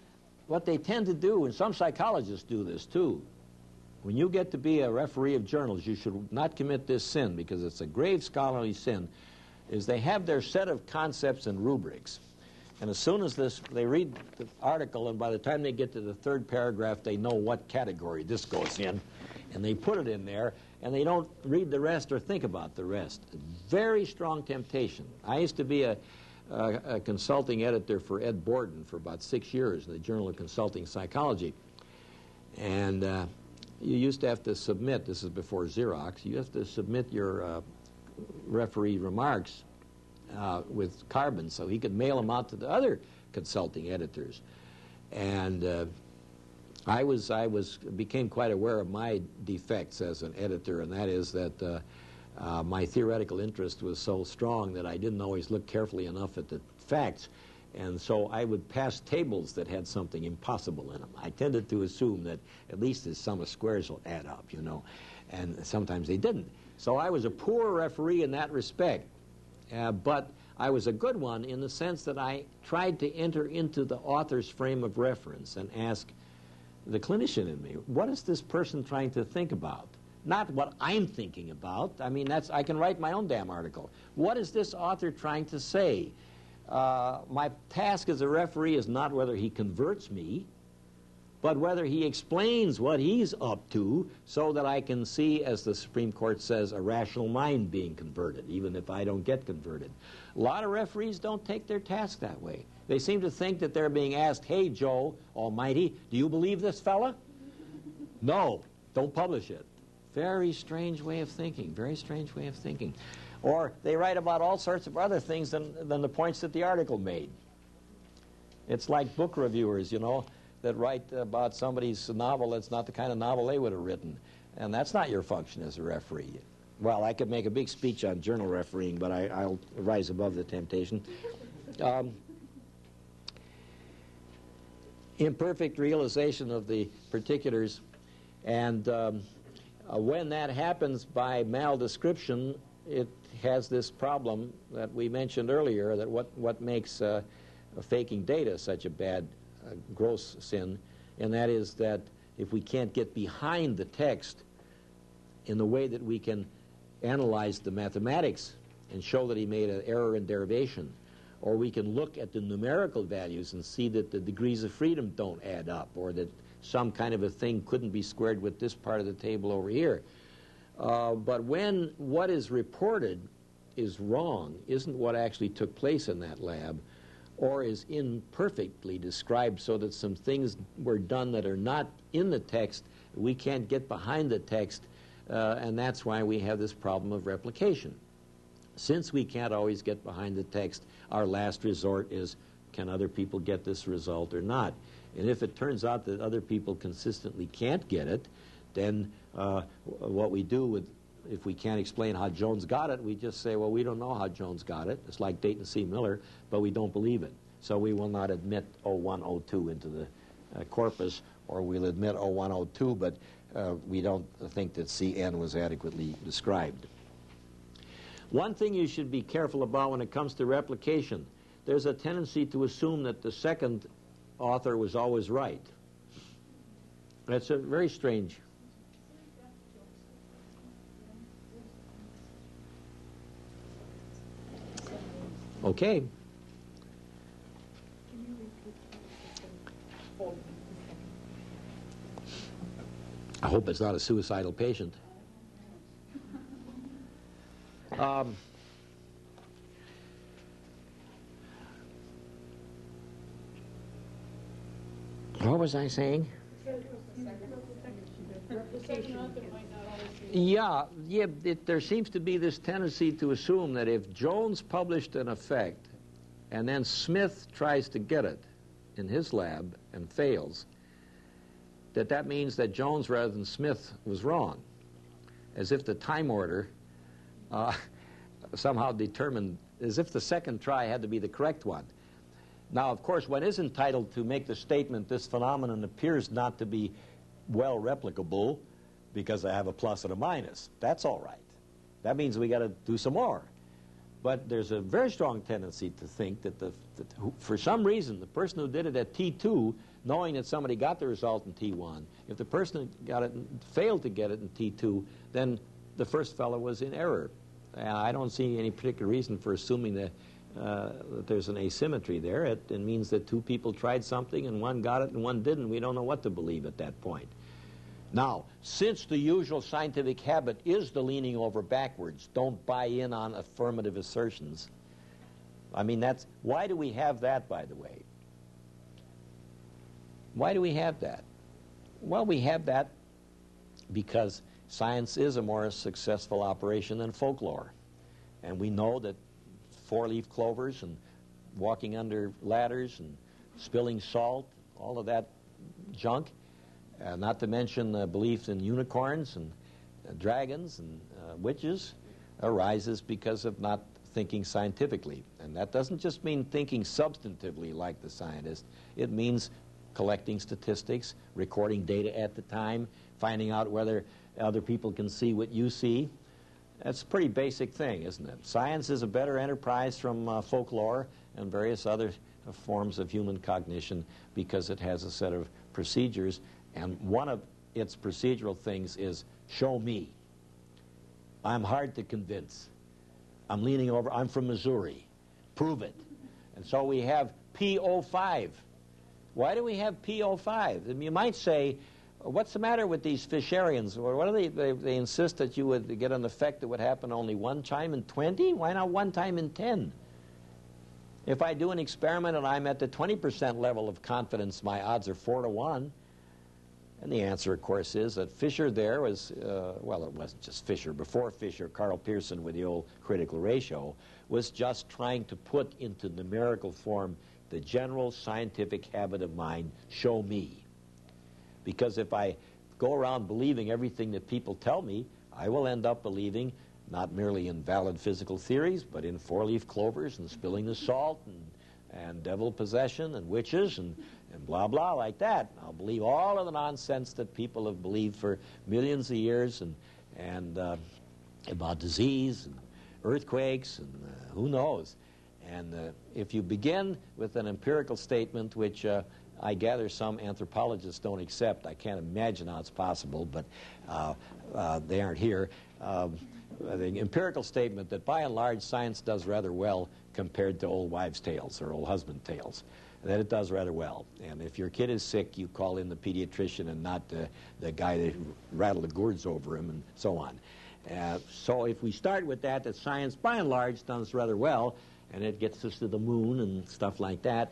tend to do, and some psychologists do this too, when you get to be a referee of journals, you should not commit this sin, because it's a grave scholarly sin, is they have their set of concepts and rubrics. And as soon as they read the article, and by the time they get to the third paragraph, they know what category this goes in, and they put it in there, and they don't read the rest or think about the rest. Very strong temptation. I used to be a consulting editor for Ed Borden for about 6 years in the Journal of Consulting Psychology. And you used to have to submit, this is before Xerox, you have to submit your referee remarks with carbon so he could mail them out to the other consulting editors. And I became quite aware of my defects as an editor, and that is that my theoretical interest was so strong that I didn't always look carefully enough at the facts, and so I would pass tables that had something impossible in them. I tended to assume that at least the sum of squares will add up, you know, and sometimes they didn't. So I was a poor referee in that respect, but I was a good one in the sense that I tried to enter into the author's frame of reference and ask the clinician in me, what is this person trying to think about? Not what I'm thinking about. I mean, I can write my own damn article. What is this author trying to say? My task as a referee is not whether he converts me, but whether he explains what he's up to so that I can see, as the Supreme Court says, a rational mind being converted, even if I don't get converted. A lot of referees don't take their task that way. They seem to think that they're being asked, hey, Joe Almighty, do you believe this fella? No, don't publish it. Very strange way of thinking, very strange way of thinking. Or they write about all sorts of other things than the points that the article made. It's like book reviewers, you know, that write about somebody's novel that's not the kind of novel they would have written. And that's not your function as a referee. Well, I could make a big speech on journal refereeing, but I'll rise above the temptation. Imperfect realization of the particulars, and when that happens by maldescription, it has this problem that we mentioned earlier, that what makes faking data such a bad, gross sin, and that is that if we can't get behind the text in the way that we can analyze the mathematics and show that he made an error in derivation, or we can look at the numerical values and see that the degrees of freedom don't add up, or that some kind of a thing couldn't be squared with this part of the table over here. But when what is reported is wrong, isn't what actually took place in that lab, or is imperfectly described so that some things were done that are not in the text, we can't get behind the text, and that's why we have this problem of replication. Since we can't always get behind the text, our last resort is, can other people get this result or not? And if it turns out that other people consistently can't get it, then what we do with, if we can't explain how Jones got it, we just say, well, we don't know how Jones got it. It's like Dayton C. Miller, but we don't believe it. So we will not admit 0102 into the corpus, or we'll admit 0102, but we don't think that CN was adequately described. One thing you should be careful about when it comes to replication, there's a tendency to assume that the second author was always right. That's a very strange. Okay. I hope it's not a suicidal patient. What was I saying? Yeah, there seems to be this tendency to assume that if Jones published an effect and then Smith tries to get it in his lab and fails, that means that Jones rather than Smith was wrong, as if the time order somehow determined, as if the second try had to be the correct one. Now, of course, one is entitled to make the statement, this phenomenon appears not to be well replicable because I have a plus and a minus. That's all right. That means we got to do some more. But there's a very strong tendency to think that for some reason, the person who did it at T2, knowing that somebody got the result in T1, if the person who got it failed to get it in T2, then the first fellow was in error. I don't see any particular reason for assuming that there's an asymmetry there. It means that two people tried something and one got it and one didn't. We don't know what to believe at that point. Now, since the usual scientific habit is the leaning over backwards, don't buy in on affirmative assertions. I mean, why do we have that, by the way? Why do we have that? Well, we have that because science is a more successful operation than folklore. And we know that four-leaf clovers and walking under ladders and spilling salt, all of that junk, not to mention belief in unicorns and dragons and witches, arises because of not thinking scientifically. And that doesn't just mean thinking substantively like the scientist. It means collecting statistics, recording data at the time, finding out whether other people can see what you see. That's a pretty basic thing, isn't it? Science is a better enterprise from folklore and various other forms of human cognition because it has a set of procedures, and one of its procedural things is show me. I'm hard to convince. I'm leaning over. I'm from Missouri. Prove it. And so we have P05. Why do we have P05? And you might say, what's the matter with these Fisherians? Or what do they insist that you would get an effect that would happen only one time in 20? Why not one time in 10? If I do an experiment and I'm at the 20% level of confidence, my odds are 4 to 1. And the answer, of course, is that Fisher there was, well, it wasn't just Fisher. Before Fisher, Carl Pearson with the old critical ratio was just trying to put into numerical form the general scientific habit of mind, show me. Because if I go around believing everything that people tell me, I will end up believing not merely in valid physical theories, but in four-leaf clovers and spilling the salt and devil possession and witches and blah, blah, like that. I'll believe all of the nonsense that people have believed for millions of years and about disease and earthquakes and who knows. And if you begin with an empirical statement, which I gather some anthropologists don't accept. I can't imagine how it's possible, but they aren't here. The empirical statement that by and large science does rather well compared to old wives' tales or old husband tales, that it does rather well. And if your kid is sick, you call in the pediatrician and not the guy that rattled the gourds over him and so on. So if we start with that science by and large does rather well, and it gets us to the moon and stuff like that,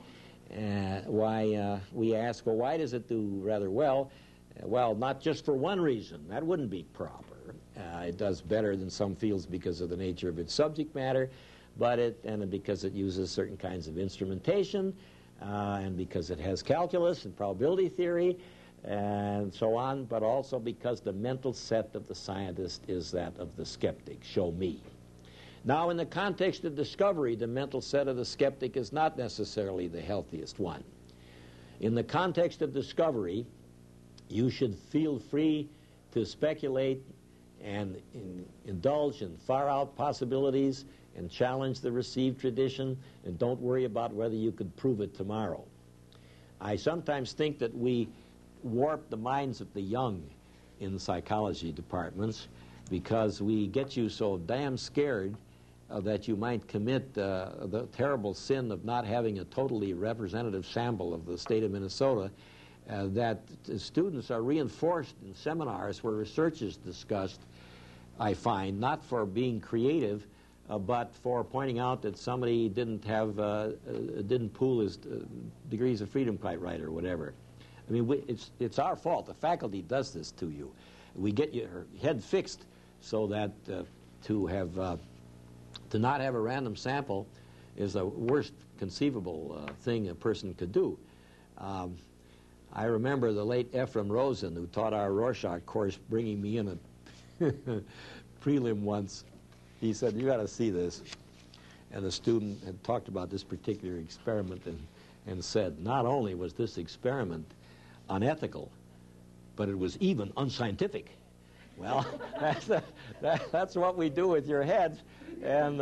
we ask, well, why does it do rather well? Well, not just for one reason. That wouldn't be proper. It does better than some fields because of the nature of its subject matter, and because it uses certain kinds of instrumentation, and because it has calculus and probability theory, and so on, but also because the mental set of the scientist is that of the skeptic. Show me. Now, in the context of discovery, the mental set of the skeptic is not necessarily the healthiest one. In the context of discovery, you should feel free to speculate and indulge in far-out possibilities and challenge the received tradition, and don't worry about whether you could prove it tomorrow. I sometimes think that we warp the minds of the young in psychology departments because we get you so damn scared that you might commit the terrible sin of not having a totally representative sample of the state of Minnesota, that students are reinforced in seminars where research is discussed, I find, not for being creative, but for pointing out that somebody didn't pool his degrees of freedom quite right or whatever. I mean, it's our fault. The faculty does this to you. We get your head fixed so that to not have a random sample is the worst conceivable thing a person could do. I remember the late Ephraim Rosen, who taught our Rorschach course, bringing me in a prelim once. He said, "You got to see this." And the student had talked about this particular experiment and said, not only was this experiment unethical, but it was even unscientific. Well, that's what we do with your heads. And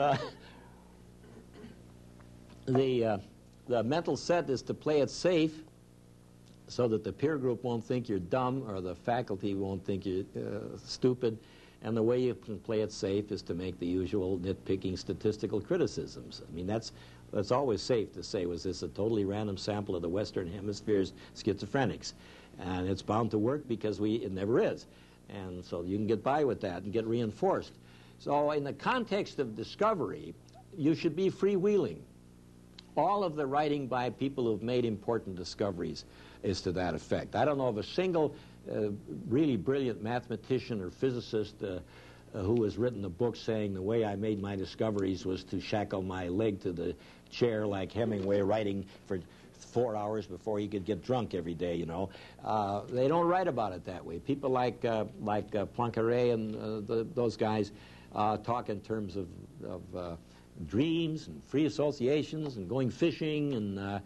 the mental set is to play it safe so that the peer group won't think you're dumb or the faculty won't think you're stupid. And the way you can play it safe is to make the usual nitpicking statistical criticisms. I mean, that's always safe to say, was this a totally random sample of the Western Hemisphere's schizophrenics? And it's bound to work because it never is. And so you can get by with that and get reinforced. So in the context of discovery, you should be freewheeling. All of the writing by people who've made important discoveries is to that effect. I don't know of a single really brilliant mathematician or physicist who has written a book saying the way I made my discoveries was to shackle my leg to the chair like Hemingway writing for 4 hours before he could get drunk every day, you know. They don't write about it that way. People like Poincaré and those guys talk in terms of dreams and free associations and going fishing and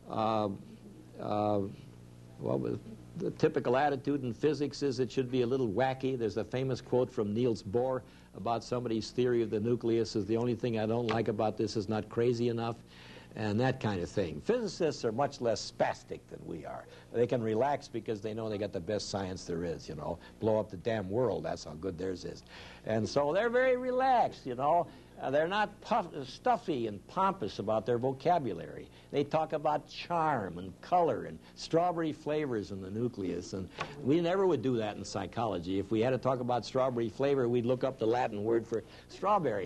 the typical attitude in physics is it should be a little wacky. There's a famous quote from Niels Bohr about somebody's theory of the nucleus is the only thing I don't like about this is not crazy enough, and that kind of thing. Physicists are much less spastic than we are. They can relax because they know they got the best science there is, you know. Blow up the damn world, that's how good theirs is. And so they're very relaxed, you know. They're not stuffy and pompous about their vocabulary. They talk about charm and color and strawberry flavors in the nucleus. And we never would do that in psychology. If we had to talk about strawberry flavor, we'd look up the Latin word for strawberry.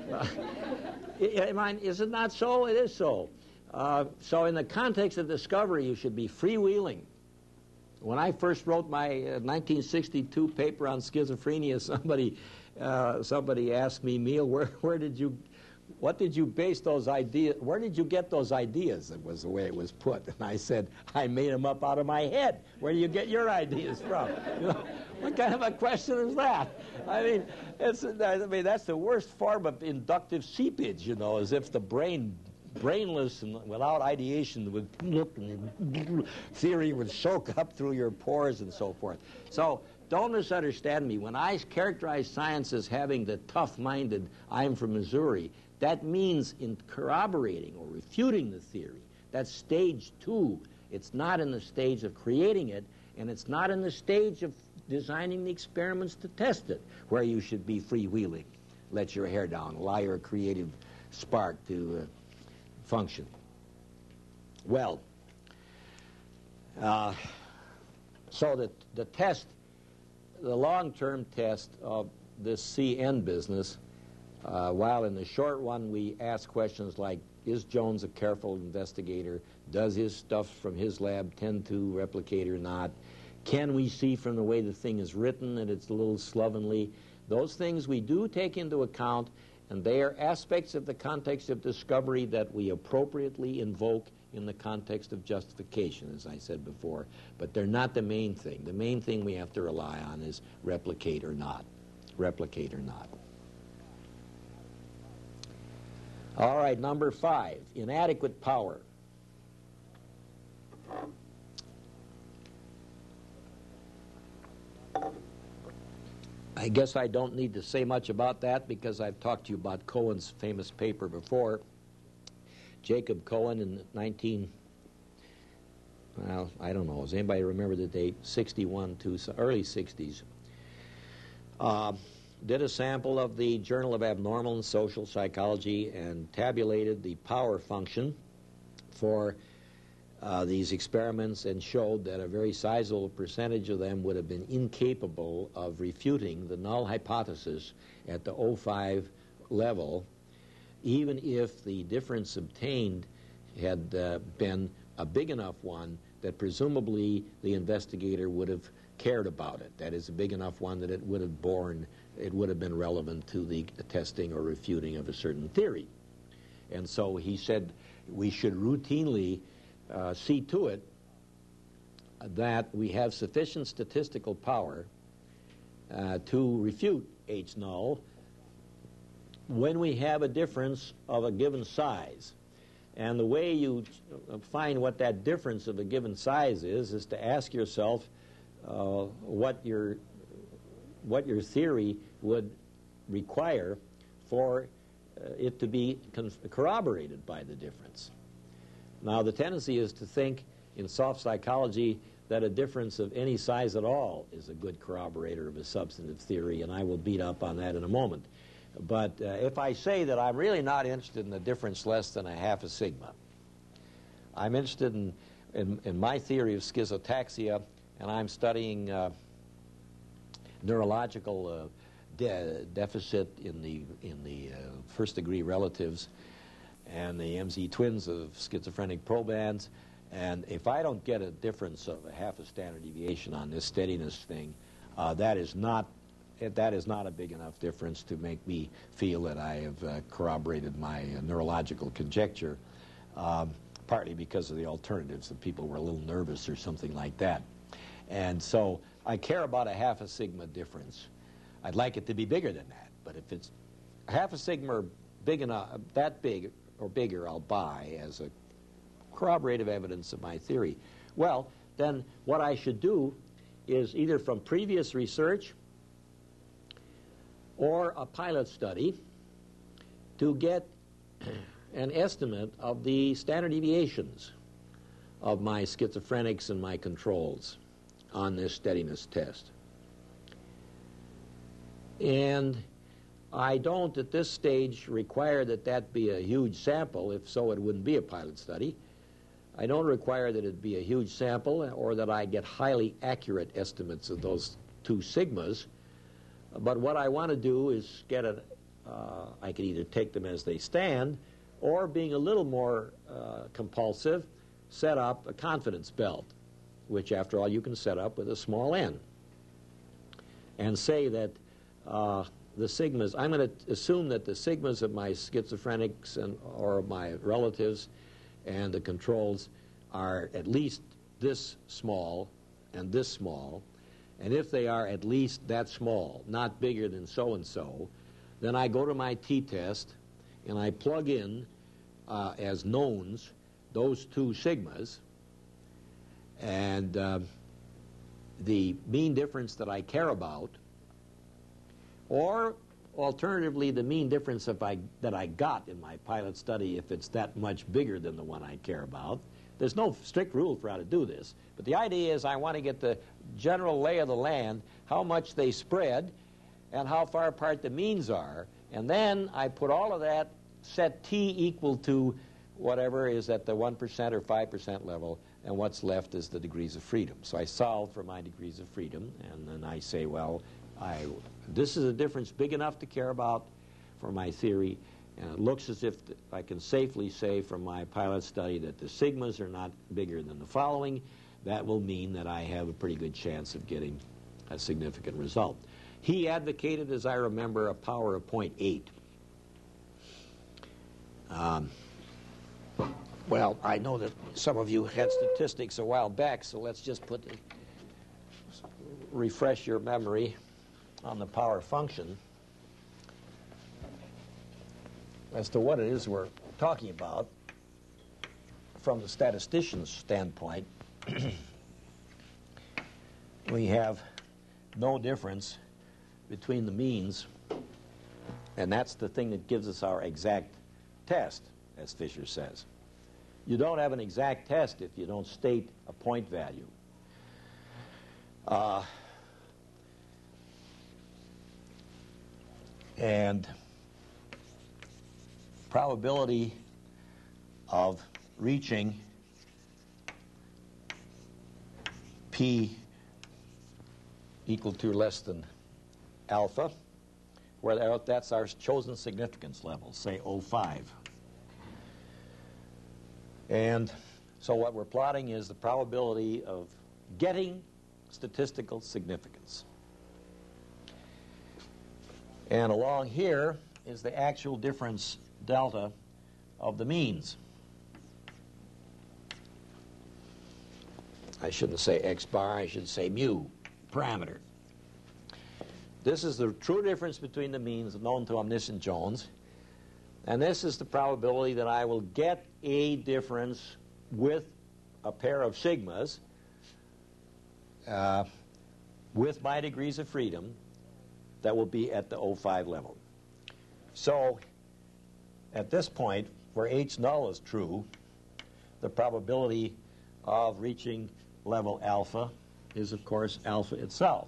Is it not so? It is so. So in the context of discovery, you should be freewheeling. When I first wrote my 1962 paper on schizophrenia, somebody asked me, Neil, what did you base those ideas, where did you get those ideas? That was the way it was put. And I said, I made them up out of my head. Where do you get your ideas from? You know, what kind of a question is that? I mean, that's the worst form of inductive seepage, you know, as if the brainless and without ideation would look and theory would soak up through your pores and so forth. So don't misunderstand me. When I characterize science as having the tough-minded, I'm from Missouri, that means in corroborating or refuting the theory. That's stage 2 It's not in the stage of creating it, and it's not in the stage of designing the experiments to test it, where you should be freewheeling, let your hair down, allow your creative spark to function. Well, so that the test, the long-term test of this CN business, while in the short one we ask questions like, is Jones a careful investigator? Does his stuff from his lab tend to replicate or not? Can we see from the way the thing is written that it's a little slovenly? Those things we do take into account, and they are aspects of the context of discovery that we appropriately invoke in the context of justification, as I said before. But they're not the main thing. The main thing we have to rely on is replicate or not. Replicate or not. All right, number 5, inadequate power. I guess I don't need to say much about that because I've talked to you about Cohen's famous paper before. Jacob Cohen in well, I don't know, does anybody remember the date? 61 to early 60s. Did a sample of the Journal of Abnormal and Social Psychology and tabulated the power function for these experiments and showed that a very sizable percentage of them would have been incapable of refuting the null hypothesis at the 0.5 level, even if the difference obtained had been a big enough one that presumably the investigator would have cared about it. That is, a big enough one that it would have been relevant to the testing or refuting of a certain theory. And so he said we should routinely see to it that we have sufficient statistical power to refute H null when we have a difference of a given size. And the way you find what that difference of a given size is to ask yourself what your theory would require for it to be corroborated by the difference. Now, the tendency is to think in soft psychology that a difference of any size at all is a good corroborator of a substantive theory, and I will beat up on that in a moment. But if I say that I'm really not interested in a difference less than a half a sigma, I'm interested in my theory of schizotaxia, and I'm studying neurological deficit in the first-degree relatives and the MZ twins of schizophrenic probands. And if I don't get a difference of a half a standard deviation on this steadiness thing, that is not a big enough difference to make me feel that I have corroborated my neurological conjecture, partly because of the alternatives, that people were a little nervous or something like that. And so I care about a half a sigma difference. I'd like it to be bigger than that, but if it's half a sigma or big enough, that big or bigger, I'll buy as a corroborative evidence of my theory. Well, then what I should do is either from previous research or a pilot study to get an estimate of the standard deviations of my schizophrenics and my controls on this steadiness test. And I don't at this stage require that that be a huge sample. If so, it wouldn't be a pilot study. I don't require that it be a huge sample or that I get highly accurate estimates of those two sigmas. But what I want to do is get I can either take them as they stand, or being a little more compulsive, set up a confidence belt, which after all you can set up with a small n. And say that the sigmas, I'm going to assume that the sigmas of my schizophrenics or my relatives and the controls are at least this small and this small. And if they are at least that small, not bigger than so-and-so, then I go to my t-test and I plug in as knowns those two sigmas, and the mean difference that I care about, or alternatively the mean difference that I got in my pilot study if it's that much bigger than the one I care about. There's no strict rule for how to do this. But the idea is I want to get the general lay of the land, how much they spread, and how far apart the means are. And then I put all of that, set t equal to whatever is at the 1% or 5% level, and what's left is the degrees of freedom. So I solve for my degrees of freedom, and then I say, well, this is a difference big enough to care about for my theory, and it looks as if I can safely say from my pilot study that the sigmas are not bigger than the following. That will mean that I have a pretty good chance of getting a significant result. He advocated, as I remember, a power of 0.8. Well, I know that some of you had statistics a while back, so let's just refresh your memory on the power function as to what it is we're talking about from the statistician's standpoint. We have no difference between the means, and that's the thing that gives us our exact test, as Fisher says. You don't have an exact test if you don't state a point value. And probability of reaching p equal to or less than alpha, where that's our chosen significance level, say 0.5. And so what we're plotting is the probability of getting statistical significance. And along here is the actual difference delta of the means. I shouldn't say x bar, I should say mu parameter. This is the true difference between the means known to omniscient Jones, and this is the probability that I will get a difference with a pair of sigmas with my degrees of freedom that will be at the 0.5 level. So at this point, where H null is true, the probability of reaching level alpha is, of course, alpha itself.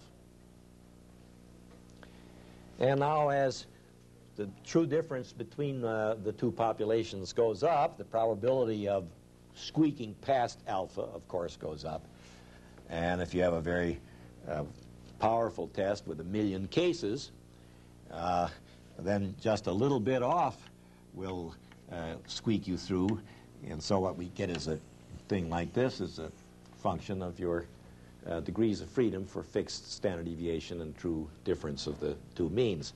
And now as the true difference between the two populations goes up, the probability of squeaking past alpha, of course, goes up. And if you have a very powerful test with 1 million cases, then just a little bit off will squeak you through. And so what we get is a thing like this, is a function of your degrees of freedom for fixed standard deviation and true difference of the two means.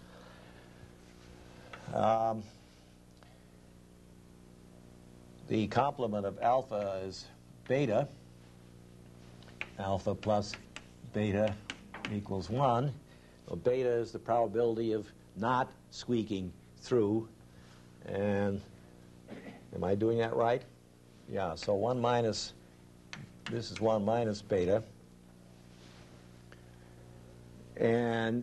The complement of alpha is beta. Alpha plus beta equals 1. Well, beta is the probability of not squeaking through. And am I doing that right? Yeah, so 1 minus, this is 1 minus beta. And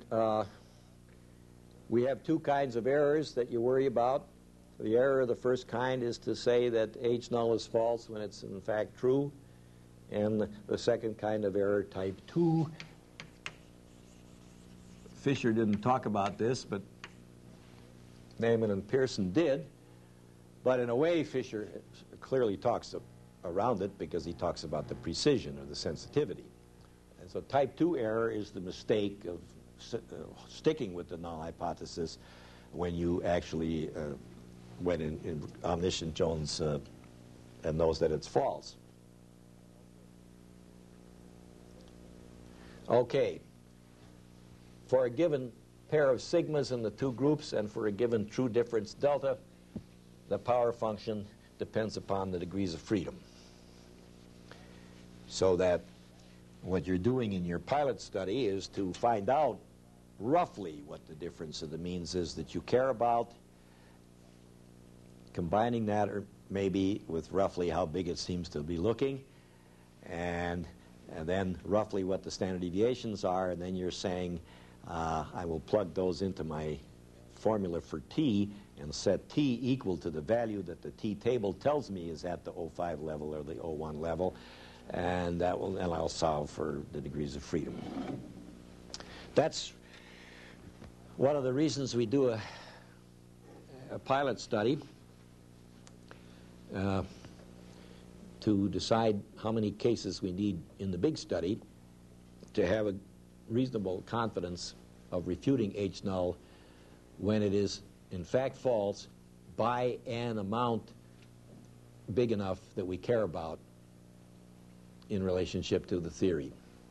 we have two kinds of errors that you worry about. The error of the first kind is to say that H null is false when it's in fact true. And the second kind of error, type 2, Fisher didn't talk about this, but Neyman and Pearson did. But in a way, Fisher clearly talks around it because he talks about the precision or the sensitivity. And so type 2 error is the mistake of sticking with the null hypothesis when you actually when in omniscient Jones knows that it's false. Okay. For a given pair of sigmas in the two groups and for a given true difference delta, the power function depends upon the degrees of freedom. So that what you're doing in your pilot study is to find out roughly what the difference of the means is that you care about, combining that or maybe with roughly how big it seems to be looking, and then roughly what the standard deviations are, and then you're saying, I will plug those into my formula for T and set T equal to the value that the T table tells me is at the O5 level or the O1 level, and I'll solve for the degrees of freedom. That's one of the reasons we do a pilot study, to decide how many cases we need in the big study to have a reasonable confidence of refuting H null when it is in fact false by an amount big enough that we care about in relationship to the theory.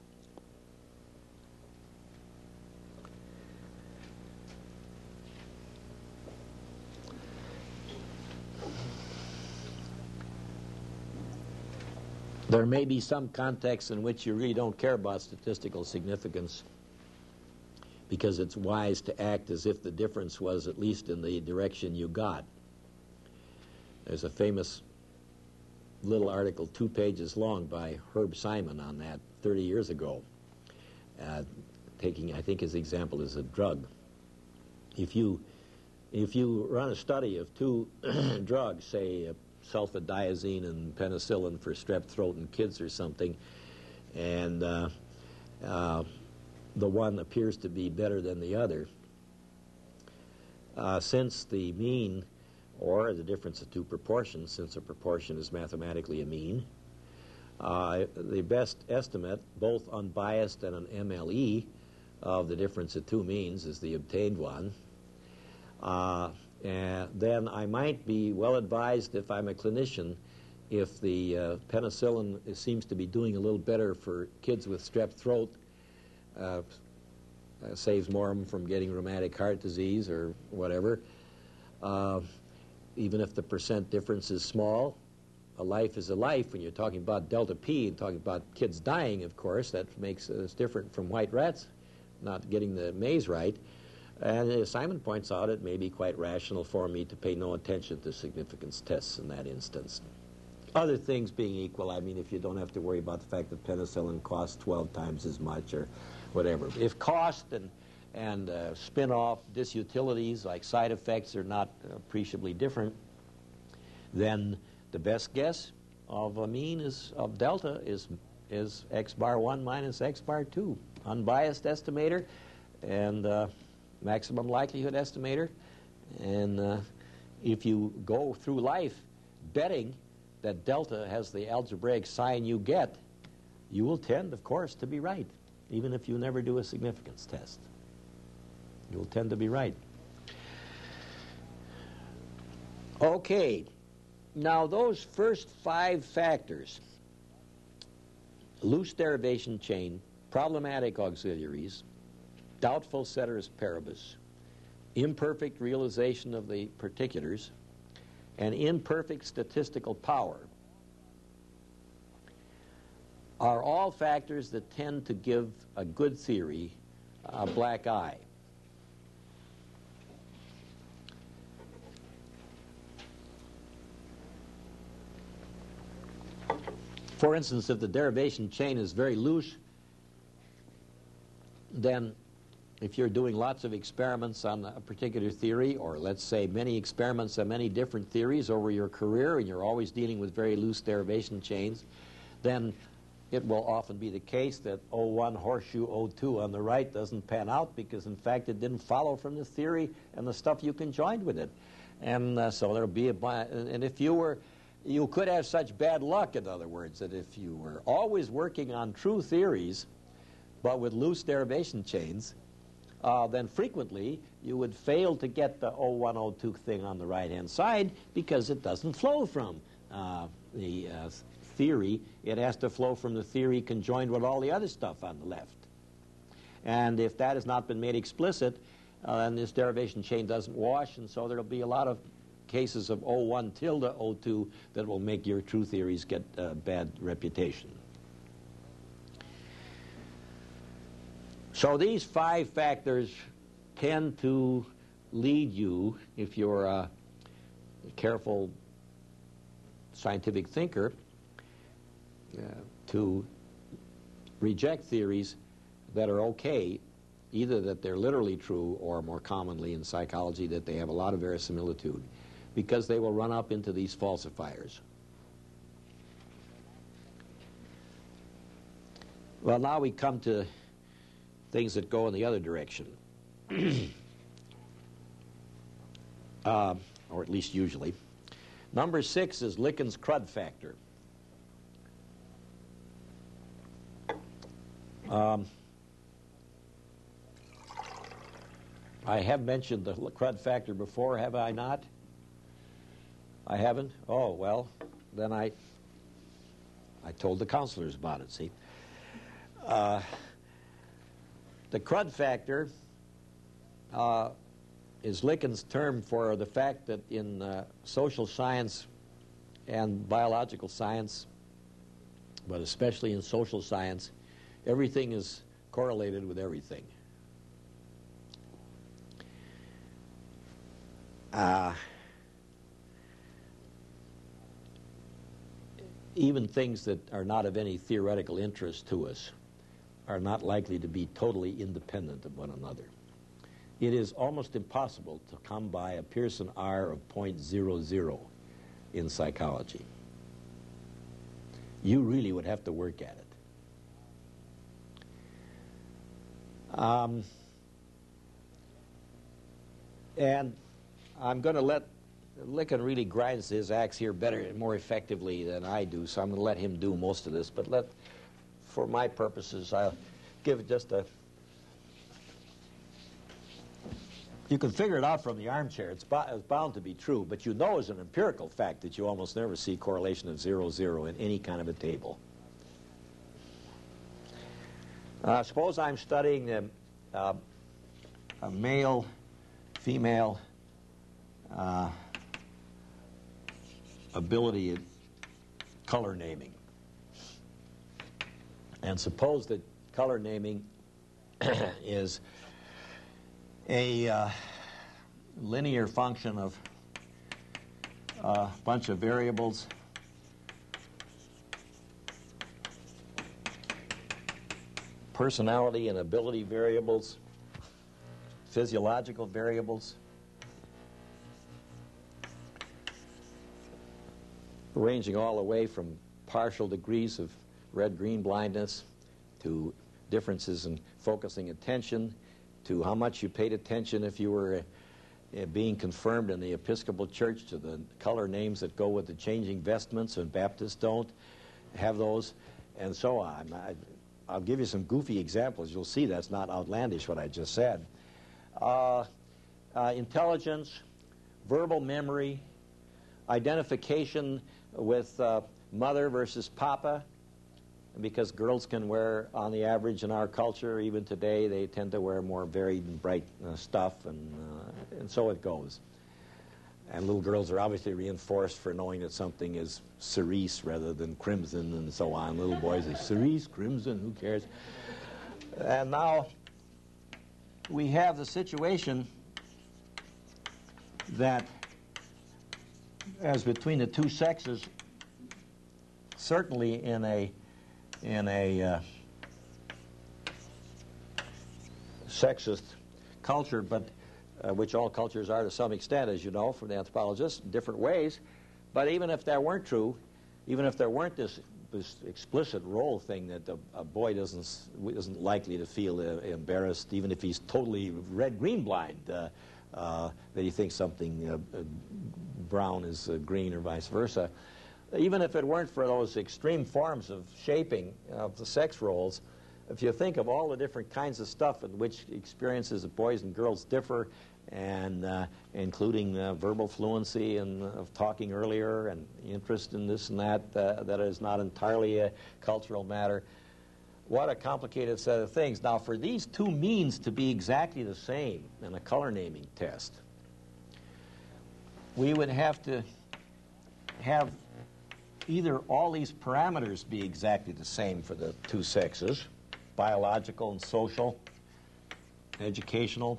There may be some contexts in which you really don't care about statistical significance because it's wise to act as if the difference was at least in the direction you got. There's a famous little article 2 pages long by Herb Simon on that 30 years ago, taking, I think, his example as a drug. If you run a study of 2 drugs, say sulfadiazine and penicillin for strep throat in kids or something, and the one appears to be better than the other, since the mean, or the difference of 2 proportions, since a proportion is mathematically a mean, the best estimate, both unbiased and an MLE, of the difference of 2 means is the obtained one. And then I might be well advised, if I'm a clinician, if the penicillin seems to be doing a little better for kids with strep throat, saves more of them from getting rheumatic heart disease or whatever, even if the percent difference is small. A life is a life. When you're talking about delta P and talking about kids dying, of course, that makes us different from white rats not getting the maze right. And as Simon points out, it may be quite rational for me to pay no attention to significance tests in that instance. Other things being equal, I mean, if you don't have to worry about the fact that penicillin costs 12 times as much or whatever. If cost and spin-off disutilities like side effects are not appreciably different, then the best guess of a mean of delta is x bar 1 minus x bar 2. Unbiased estimator and maximum likelihood estimator. And if you go through life betting that delta has the algebraic sign you get, you will tend, of course, to be right, even if you never do a significance test. You will tend to be right. Okay, now those first 5 factors, loose derivation chain, problematic auxiliaries, doubtful ceteris paribus, imperfect realization of the particulars, and imperfect statistical power are all factors that tend to give a good theory a black eye. For instance, if the derivation chain is very loose, then if you're doing lots of experiments on a particular theory, or let's say many experiments on many different theories over your career, and you're always dealing with very loose derivation chains, then it will often be the case that O1 horseshoe O2 on the right doesn't pan out because, in fact, it didn't follow from the theory and the stuff you conjoined with it. And so there'll be and if you could have such bad luck, in other words, that if you were always working on true theories, but with loose derivation chains, then frequently you would fail to get the O1, O2 thing on the right-hand side because it doesn't flow from the theory. It has to flow from the theory conjoined with all the other stuff on the left. And if that has not been made explicit, then this derivation chain doesn't wash, and so there will be a lot of cases of O1 tilde O2 that will make your true theories get a bad reputation. So these 5 factors tend to lead you, if you're a careful scientific thinker, to reject theories that are okay either that they're literally true or, more commonly in psychology, that they have a lot of verisimilitude, because they will run up into these falsifiers. Well, now we come to things that go in the other direction. Or at least usually. Number 6 is Likken's crud factor. I have mentioned the crud factor before, have I not? I haven't? Oh, well, then I told the counselors about it, see. The crud factor is Likken's term for the fact that in social science and biological science, but especially in social science, everything is correlated with everything. Even things that are not of any theoretical interest to us are not likely to be totally independent of one another. It is almost impossible to come by a Pearson R of 0.00 in psychology. You really would have to work at it. And I'm going to let Licken really grinds his axe here better and more effectively than I do, so I'm going to let him do most of this. But for my purposes, I'll give just a... You can figure it out from the armchair. It's bound to be true, but you know as an empirical fact that you almost never see correlation of 0,0 in any kind of a table. Suppose I'm studying a male-female ability at color naming. And suppose that color naming is a linear function of a bunch of variables personality and ability variables, physiological variables, ranging all the way from partial degrees of red-green blindness to differences in focusing attention, to how much you paid attention if you were being confirmed in the Episcopal Church, to the color names that go with the changing vestments, and Baptists don't have those, and so on. I'll give you some goofy examples. You'll see that's not outlandish what I just said. Intelligence, verbal memory, identification with mother versus papa, because girls can wear, on the average in our culture, even today, they tend to wear more varied and bright stuff, and so it goes. And little girls are obviously reinforced for knowing that something is cerise rather than crimson, and so on. Little boys are cerise, crimson, who cares? And now we have the situation that, as between the two sexes, certainly in a sexist culture, but which all cultures are to some extent, as you know, from the anthropologists, in different ways. But even if that weren't true, even if there weren't this explicit role thing that a boy isn't likely to feel embarrassed, even if he's totally red-green blind, that he thinks something brown is green or vice versa. Even if it weren't for those extreme forms of shaping of the sex roles, if you think of all the different kinds of stuff in which experiences of boys and girls differ, and including verbal fluency and of talking earlier, and interest in this and that, that is not entirely a cultural matter. What a complicated set of things. Now, for these two means to be exactly the same in a color naming test, we would have to have either all these parameters be exactly the same for the two sexes, biological and social, educational,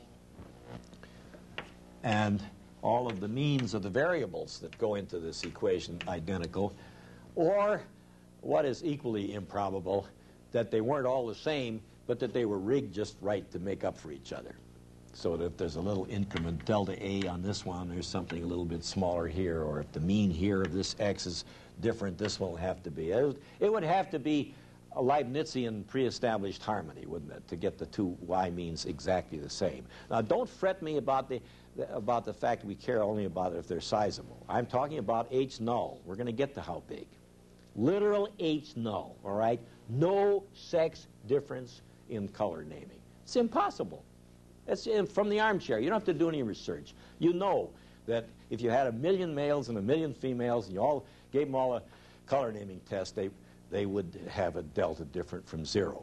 and all of the means of the variables that go into this equation identical, or what is equally improbable, that they weren't all the same, but that they were rigged just right to make up for each other. So that if there's a little increment delta A on this one, there's something a little bit smaller here, or if the mean here of this x is different, this one will have to be. It would have to be a Leibnizian pre-established harmony, wouldn't it, to get the two y means exactly the same. Now, don't fret me about the fact we care only about if they're sizable. I'm talking about H null. We're going to get to how big. Literal H null, all right? No sex difference in color naming. It's impossible. It's from the armchair. You don't have to do any research. You know that if you had 1 million males and 1 million females and you all gave them all a color naming test, they would have a delta different from 0.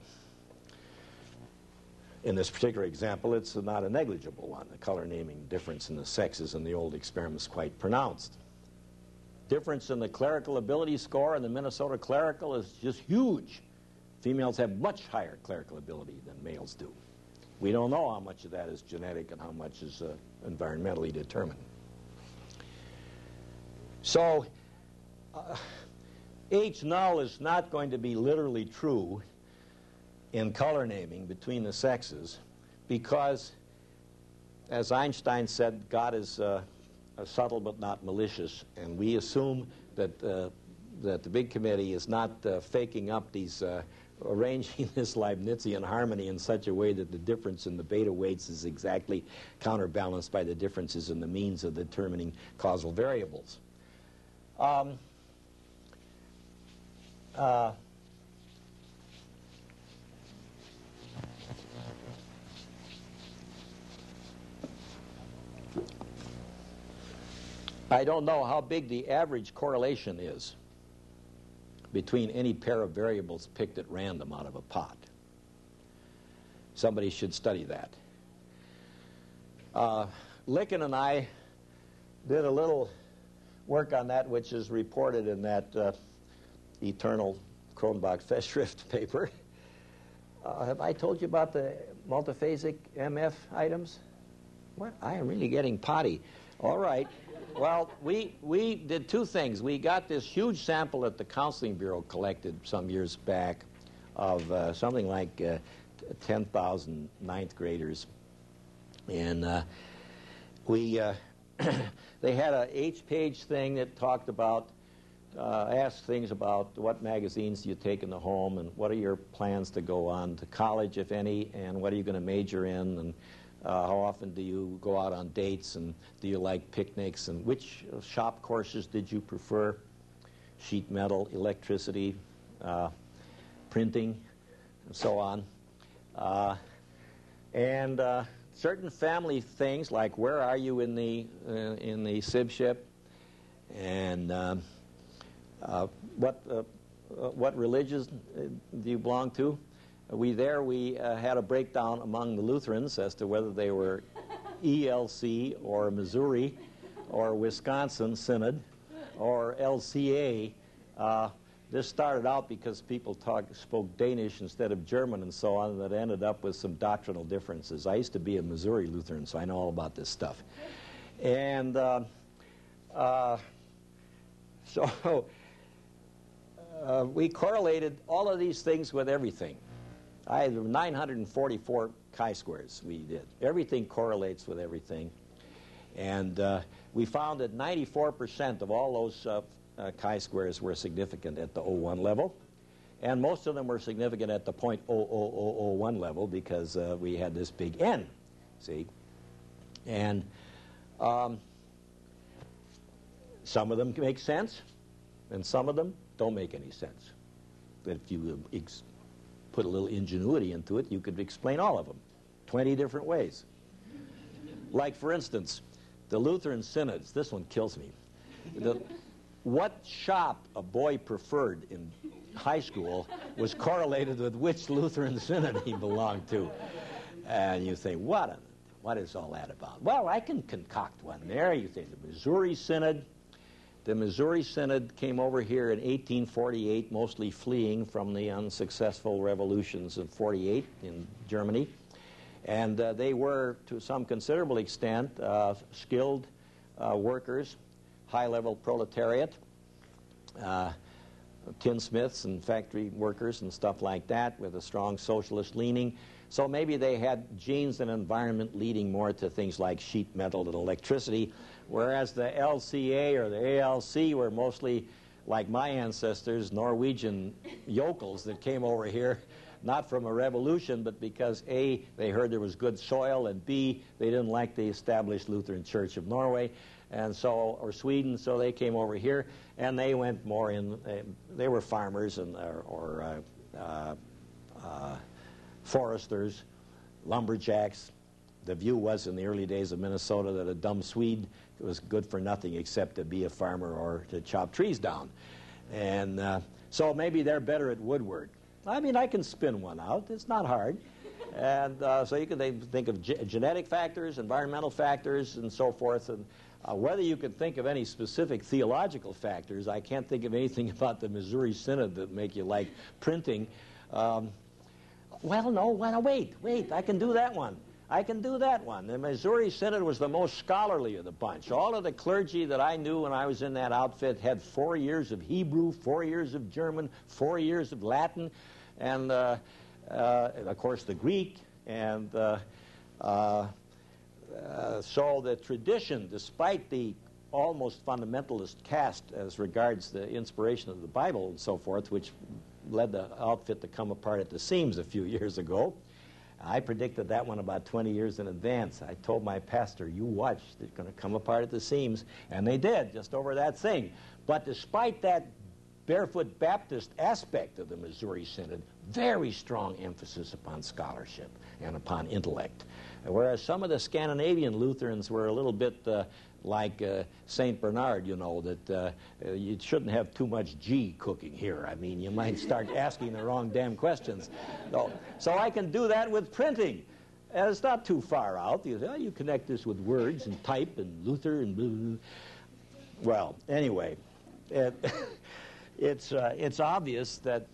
In this particular example, it's not a negligible one. The color naming difference in the sexes in the old experiment is quite pronounced. Difference in the clerical ability score in the Minnesota clerical is just huge. Females have much higher clerical ability than males do. We don't know how much of that is genetic and how much is environmentally determined. So, H null is not going to be literally true in color naming between the sexes because, as Einstein said, God is subtle but not malicious, and we assume that the big committee is not faking up these arranging this Leibnizian harmony in such a way that the difference in the beta weights is exactly counterbalanced by the differences in the means of determining causal variables. I don't know how big the average correlation is between any pair of variables picked at random out of a pot. Somebody should study that. Licken and I did a little work on that, which is reported in that eternal Kronbach-Festschrift paper. Have I told you about the multiphasic MF items? What? I am really getting potty. All right. Well, we did two things. We got this huge sample that the Counseling Bureau collected some years back of something like 10,000 ninth graders. And we they had a H-page thing that talked about, asked things about what magazines do you take in the home and what are your plans to go on to college, if any, and what are you going to major in, and how often do you go out on dates, and do you like picnics, and which shop courses did you prefer? Sheet metal, electricity, printing, and so on. And certain family things like where are you in the SIBship, and what religions do you belong to? We had a breakdown among the Lutherans as to whether they were ELC or Missouri or Wisconsin Synod or LCA. This started out because people spoke Danish instead of German and so on, and that ended up with some doctrinal differences. I used to be a Missouri Lutheran, so I know all about this stuff. And so we correlated all of these things with everything. I had 944 chi-squares we did. Everything correlates with everything. And we found that 94% of all those chi-squares were significant at the 0.1 level. And most of them were significant at the 0.00001 level because we had this big N, see? And some of them make sense, and some of them don't make any sense. But if you put a little ingenuity into it, you could explain all of them 20 different ways. Like, for instance, the Lutheran synods. This one kills me. What shop a boy preferred in high school was correlated with which Lutheran synod he belonged to. And you think, what is all that about? Well, I can concoct one there. You think the Missouri Synod. The Missouri Synod came over here in 1848, mostly fleeing from the unsuccessful revolutions of 48 in Germany. And they were, to some considerable extent, skilled workers, high-level proletariat. tinsmiths and factory workers and stuff like that with a strong socialist leaning. So maybe they had genes and environment leading more to things like sheet metal and electricity, whereas the LCA or the ALC were mostly, like my ancestors, Norwegian yokels that came over here, not from a revolution, but because A, they heard there was good soil, and B, they didn't like the established Lutheran Church of Norway, and so, or Sweden, so they came over here, and they went more in, they were farmers and foresters, lumberjacks. The view was in the early days of Minnesota that a dumb Swede was good for nothing except to be a farmer or to chop trees down. And so maybe they're better at woodwork. I mean, I can spin one out. It's not hard. And so you can think of genetic factors, environmental factors, and so forth. And whether you can think of any specific theological factors, I can't think of anything about the Missouri Synod that make you like printing. Well, no, wait, I can do that one. The Missouri Synod was the most scholarly of the bunch. All of the clergy that I knew when I was in that outfit had 4 years of Hebrew, 4 years of German, 4 years of Latin, and of course the Greek. And so the tradition, despite the almost fundamentalist cast as regards the inspiration of the Bible and so forth, which led the outfit to come apart at the seams a few years ago. I predicted that one about 20 years in advance. I told my pastor, you watch, they're going to come apart at the seams. And they did, just over that thing. But despite that Barefoot Baptist aspect of the Missouri Synod, very strong emphasis upon scholarship and upon intellect. Whereas some of the Scandinavian Lutherans were a little bit like St. Bernard, you know, that you shouldn't have too much G cooking here. I mean, you might start asking the wrong damn questions. So I can do that with printing. And it's not too far out. You say, oh, you connect this with words and type and Luther and blah, blah. Well, anyway, it's obvious that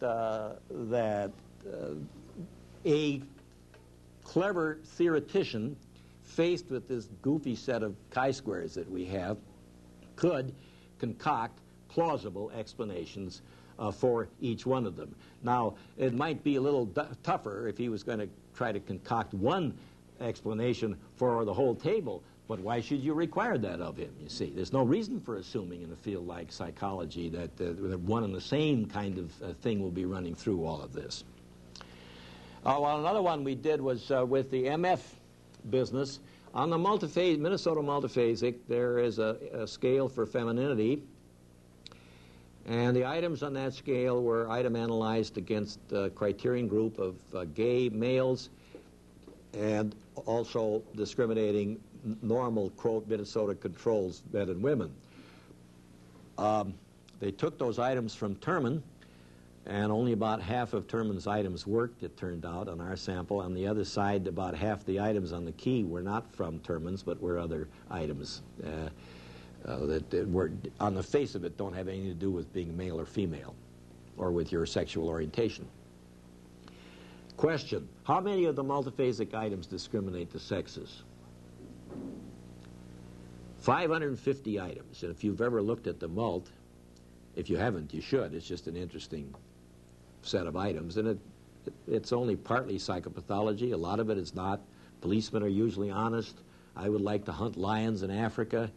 a clever theoretician faced with this goofy set of chi-squares that we have could concoct plausible explanations for each one of them. Now, it might be a little tougher if he was going to try to concoct one explanation for the whole table, but why should you require that of him, you see? There's no reason for assuming in a field like psychology that one and the same kind of thing will be running through all of this. Well, another one we did was with the MF business. On the Minnesota multiphasic, there is a scale for femininity, and the items on that scale were item analyzed against a criterion group of gay males and also discriminating normal, quote, Minnesota controls men and women. They took those items from Terman, and only about half of Terman's items worked, it turned out, on our sample. On the other side, about half the items on the key were not from Terman's, but were other items that were, on the face of it, don't have anything to do with being male or female, or with your sexual orientation. Question: how many of the multiphasic items discriminate the sexes? 550 items. And if you've ever looked at the mult, if you haven't, you should. It's just an interesting set of items, and it's only partly psychopathology. A lot of it is not. Policemen are usually honest. I would like to hunt lions in Africa.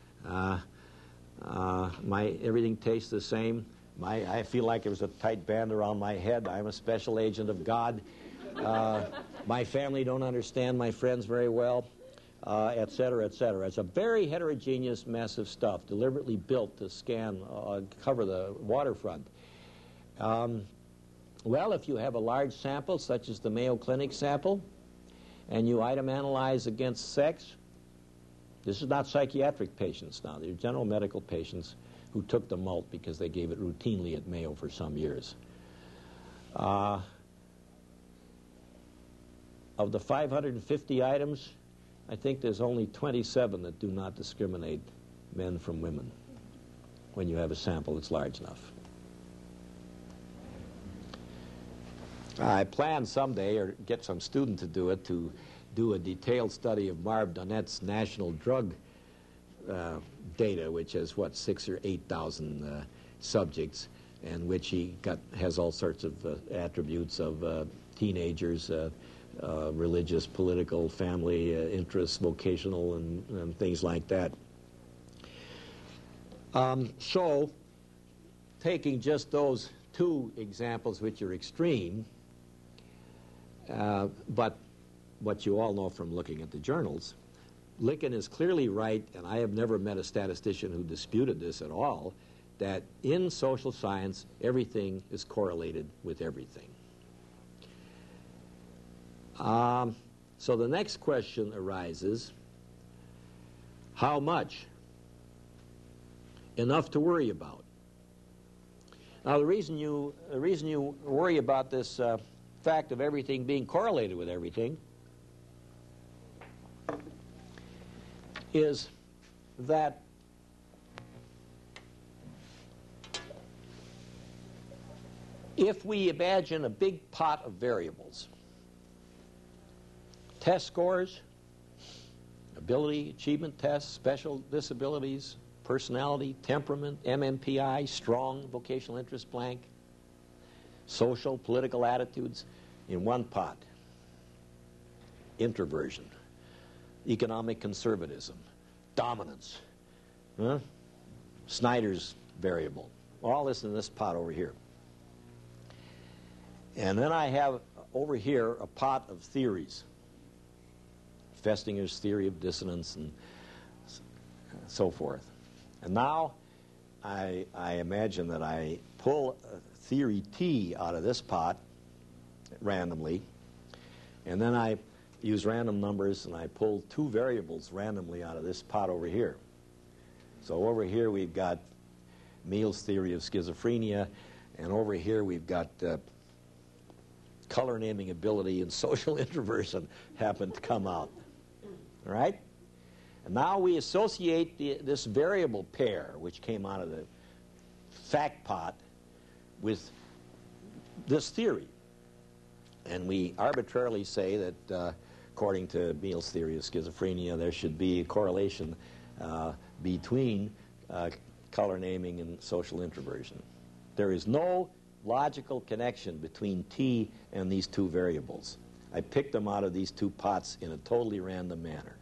Everything tastes the same. I feel like there was a tight band around my head. I'm a special agent of God. My family don't understand my friends very well, et cetera, et cetera. It's a very heterogeneous mess of stuff, deliberately built to cover the waterfront. Well, if you have a large sample, such as the Mayo Clinic sample, and you item analyze against sex, this is not psychiatric patients now. They're general medical patients who took the mult because they gave it routinely at Mayo for some years. Of the 550 items, I think there's only 27 that do not discriminate men from women when you have a sample that's large enough. I plan someday, or get some student to do it, to do a detailed study of Marv Donet's national drug data, which has, what, 6,000 or 8,000 subjects, in which has all sorts of attributes of teenagers, religious, political, family interests, vocational, and things like that. So, taking just those two examples, which are extreme, but what you all know from looking at the journals, Lincoln is clearly right, and I have never met a statistician who disputed this at all, that in social science, everything is correlated with everything. So the next question arises, how much? Enough to worry about. Now, the reason you worry about this fact of everything being correlated with everything is that if we imagine a big pot of variables, test scores, ability, achievement tests, special disabilities, personality, temperament, MMPI, strong vocational interest blank, social, political attitudes in one pot, introversion, economic conservatism, dominance, Snyder's variable, all this in this pot over here. And then I have over here a pot of theories, Festinger's theory of dissonance and so forth. And now I imagine that I pull theory T out of this pot randomly, and then I use random numbers and I pull two variables randomly out of this pot over here. So over here we've got Meehl's theory of schizophrenia, and over here we've got color naming ability and social introversion happen to come out. All right? And now we associate this variable pair, which came out of the fact pot, with this theory. And we arbitrarily say that, according to Meehl's theory of schizophrenia, there should be a correlation between color naming and social introversion. There is no logical connection between T and these two variables. I picked them out of these two pots in a totally random manner.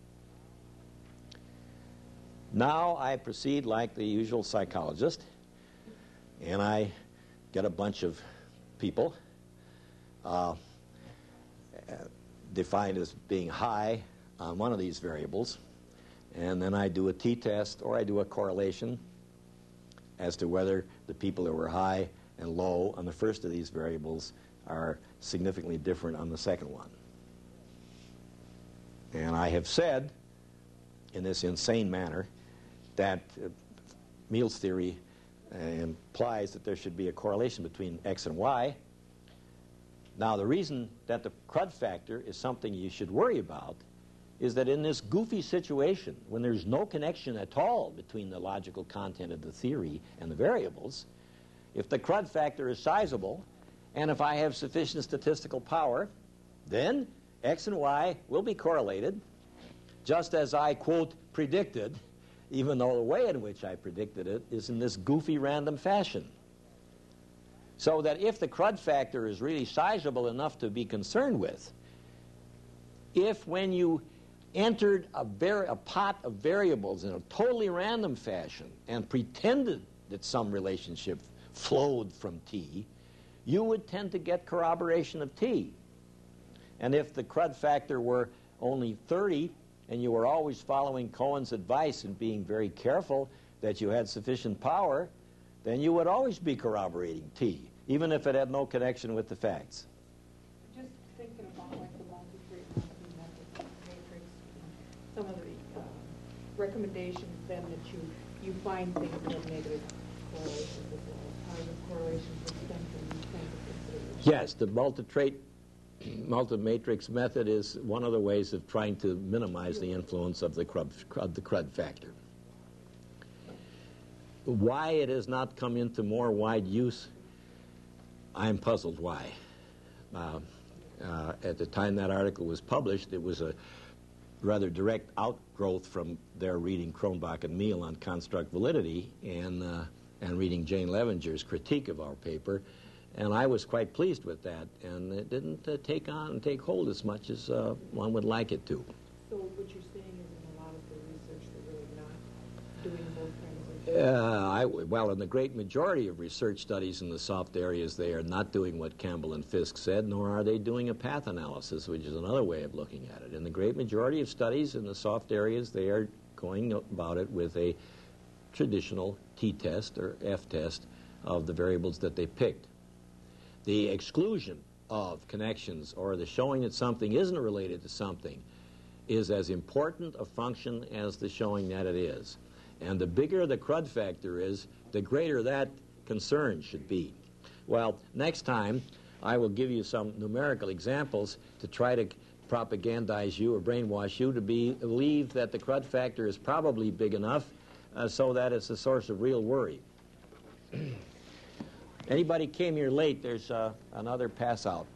Now I proceed like the usual psychologist, and I get a bunch of people defined as being high on one of these variables, and then I do a t-test or I do a correlation as to whether the people who were high and low on the first of these variables are significantly different on the second one. And I have said in this insane manner that Meehl's theory implies that there should be a correlation between X and Y. Now, the reason that the crud factor is something you should worry about is that in this goofy situation, when there's no connection at all between the logical content of the theory and the variables, if the crud factor is sizable, and if I have sufficient statistical power, then X and Y will be correlated, just as I, quote, predicted, even though the way in which I predicted it is in this goofy random fashion. So that if the crud factor is really sizable enough to be concerned with, if when you entered a pot of variables in a totally random fashion and pretended that some relationship flowed from T, you would tend to get corroboration of T. And if the crud factor were only 30 and you were always following Cohen's advice and being very careful that you had sufficient power, then you would always be corroborating T, even if it had no connection with the facts. Just thinking about like the multi-trait matrix, some of the recommendations then that you find things that have negative correlations as well. Positive correlations with stem from these kinds of considerations. Yes, the multi-matrix method is one of the ways of trying to minimize the influence of the crud factor. Why it has not come into more wide use, I'm puzzled why. At the time that article was published, it was a rather direct outgrowth from their reading Cronbach and Meehl on construct validity, and and reading Jane Levenger's critique of our paper, and I was quite pleased with that, and it didn't take hold as much as one would like it to. So what you're saying is in a lot of the research they're really not doing those kinds of Well, in the great majority of research studies in the soft areas, they are not doing what Campbell and Fisk said, nor are they doing a path analysis, which is another way of looking at it. In the great majority of studies in the soft areas, they are going about it with a traditional t-test or f-test of the variables that they picked. The exclusion of connections or the showing that something isn't related to something is as important a function as the showing that it is. And the bigger the crud factor is, the greater that concern should be. Well, next time I will give you some numerical examples to try to propagandize you or brainwash you to believe that the crud factor is probably big enough so that it's a source of real worry. Anybody came here late, there's another pass out.